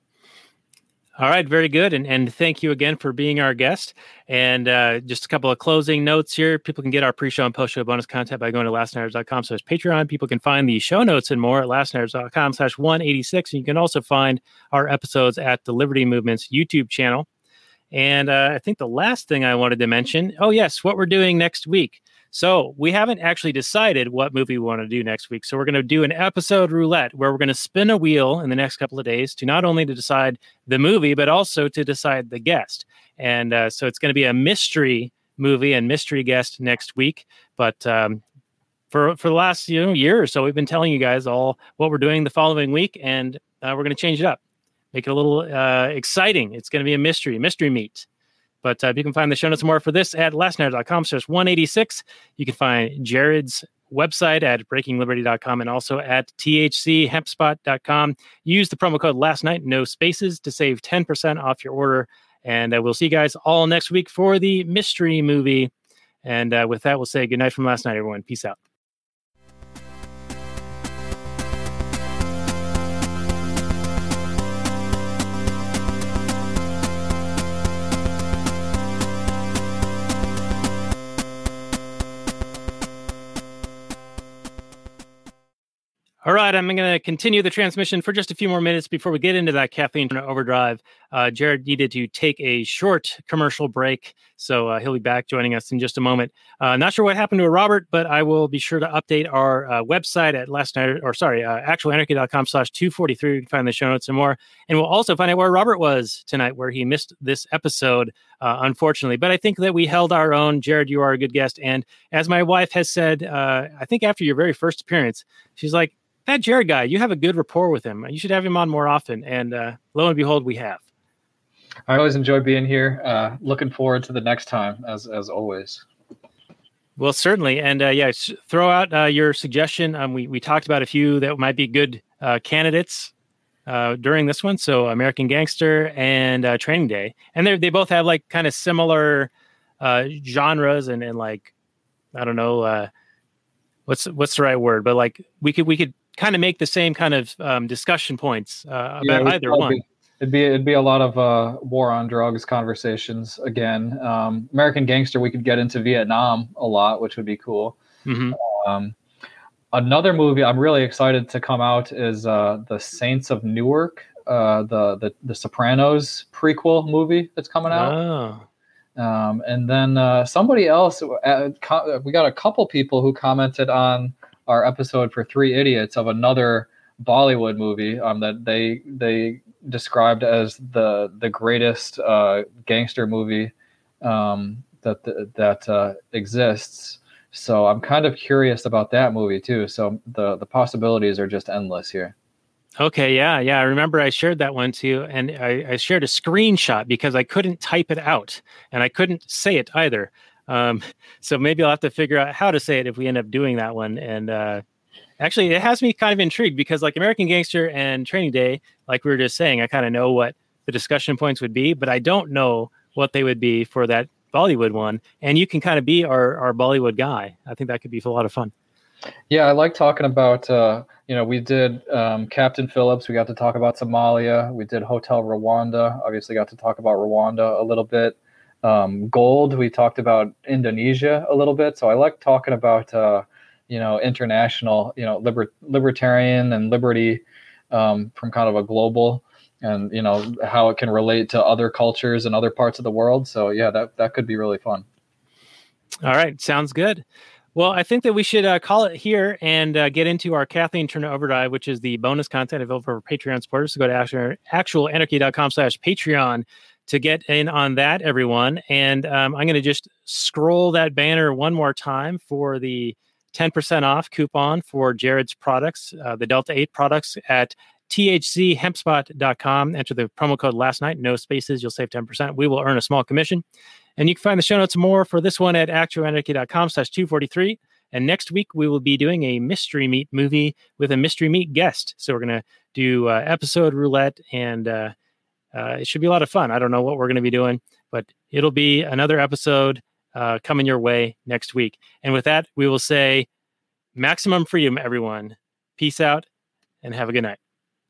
All right, very good. And and thank you again for being our guest. And uh, just a couple of closing notes here. People can get our pre-show and post-show bonus content by going to last nighters dot com slash Patreon. People can find the show notes and more at last nighters dot com slash one eighty-six. And you can also find our episodes at the Liberty Movement's YouTube channel. And uh, I think the last thing I wanted to mention, oh, yes, what we're doing next week. So we haven't actually decided what movie we want to do next week. So we're going to do an episode roulette where we're going to spin a wheel in the next couple of days to not only to decide the movie, but also to decide the guest. And uh, so it's going to be a mystery movie and mystery guest next week. But um, for for the last you know year or so, we've been telling you guys all what we're doing the following week, and uh, we're going to change it up, make it a little uh, exciting. It's going to be a mystery, mystery meet. But uh, you can find the show notes more for this at last night dot com slash one eighty-six. You can find Jared's website at breaking liberty dot com and also at T H C hemp spot dot com. Use the promo code last night, no spaces, to save ten percent off your order. And uh, we'll see you guys all next week for the mystery movie. And uh, with that, we'll say good night from last night, everyone. Peace out. All right, I'm going to continue the transmission for just a few more minutes before we get into that caffeine overdrive. Uh, Jared needed to take a short commercial break, so uh, he'll be back joining us in just a moment. Uh, not sure what happened to Robert, but I will be sure to update our uh, website at last night, or sorry, uh, actual anarchy dot com slash two forty-three. You can find the show notes and more. And we'll also find out where Robert was tonight, where he missed this episode, uh, unfortunately. But I think that we held our own. Jared, you are a good guest. And as my wife has said, uh, I think after your very first appearance, she's like, that Jared guy, you have a good rapport with him. You should have him on more often. And uh, lo and behold, we have. I always enjoy being here. Uh, looking forward to the next time, as as always. Well, certainly. And uh, yeah, throw out uh, your suggestion. Um, we, we talked about a few that might be good uh, candidates uh, during this one. So American Gangster and uh, Training Day. And they they both have like kind of similar uh, genres and, and like, I don't know, uh, what's what's the right word? But like we could we could kind of make the same kind of um, discussion points uh, about yeah, either one. Be, It'd be it'd be a lot of uh, war on drugs conversations again. Um, American Gangster, we could get into Vietnam a lot, which would be cool. Mm-hmm. Um, another movie I'm really excited to come out is uh, the Saints of Newark, uh, the, the the Sopranos prequel movie that's coming out. Oh. Um, and then uh, somebody else, uh, co- we got a couple people who commented on our episode for Three Idiots of another Bollywood movie um, that they they described as the the greatest uh, gangster movie um, that that uh, exists. So I'm kind of curious about that movie too. So the the possibilities are just endless here. Okay, yeah, yeah. I remember I shared that one too, and I, I shared a screenshot because I couldn't type it out and I couldn't say it either. Um, so maybe I'll have to figure out how to say it if we end up doing that one. And uh, actually, it has me kind of intrigued because, like American Gangster and Training Day, like we were just saying, I kind of know what the discussion points would be, but I don't know what they would be for that Bollywood one. And you can kind of be our our Bollywood guy. I think that could be a lot of fun. Yeah, I like talking about, uh, you know, we did um, Captain Phillips. We got to talk about Somalia. We did Hotel Rwanda. Obviously got to talk about Rwanda a little bit. Um, Gold, we talked about Indonesia a little bit. So I like talking about, uh, you know, international, you know, liber- libertarian and liberty um, from kind of a global and, you know, how it can relate to other cultures and other parts of the world. So, yeah, that, that could be really fun. All right. Sounds good. Well, I think that we should uh, call it here and uh, get into our Kathleen Turner Overdrive, which is the bonus content available for Patreon supporters. So go to actual, actualanarchy.com slash Patreon to get in on that, everyone. And um, I'm going to just scroll that banner one more time for the ten percent off coupon for Jared's products, uh, the Delta eight products at T H C hempspot dot com. Enter the promo code last night, no spaces. You'll save ten percent. We will earn a small commission. And you can find the show notes more for this one at actualanarchy.com slash 243. And next week, we will be doing a Mystery Meat movie with a Mystery Meat guest. So we're going to do uh, episode roulette, and uh, uh, it should be a lot of fun. I don't know what we're going to be doing, but it'll be another episode uh, coming your way next week. And with that, we will say maximum freedom, everyone. Peace out, and have a good night.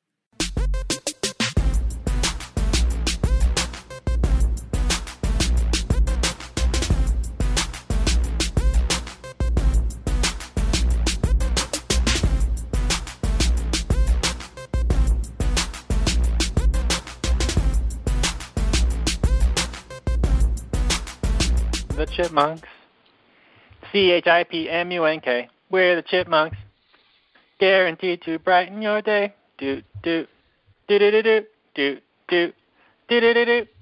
The Chipmunks. C H I P M U N K. We're the Chipmunks. Guaranteed to brighten your day. Do, do, do, do, do, do, do, do, do, do, do, do.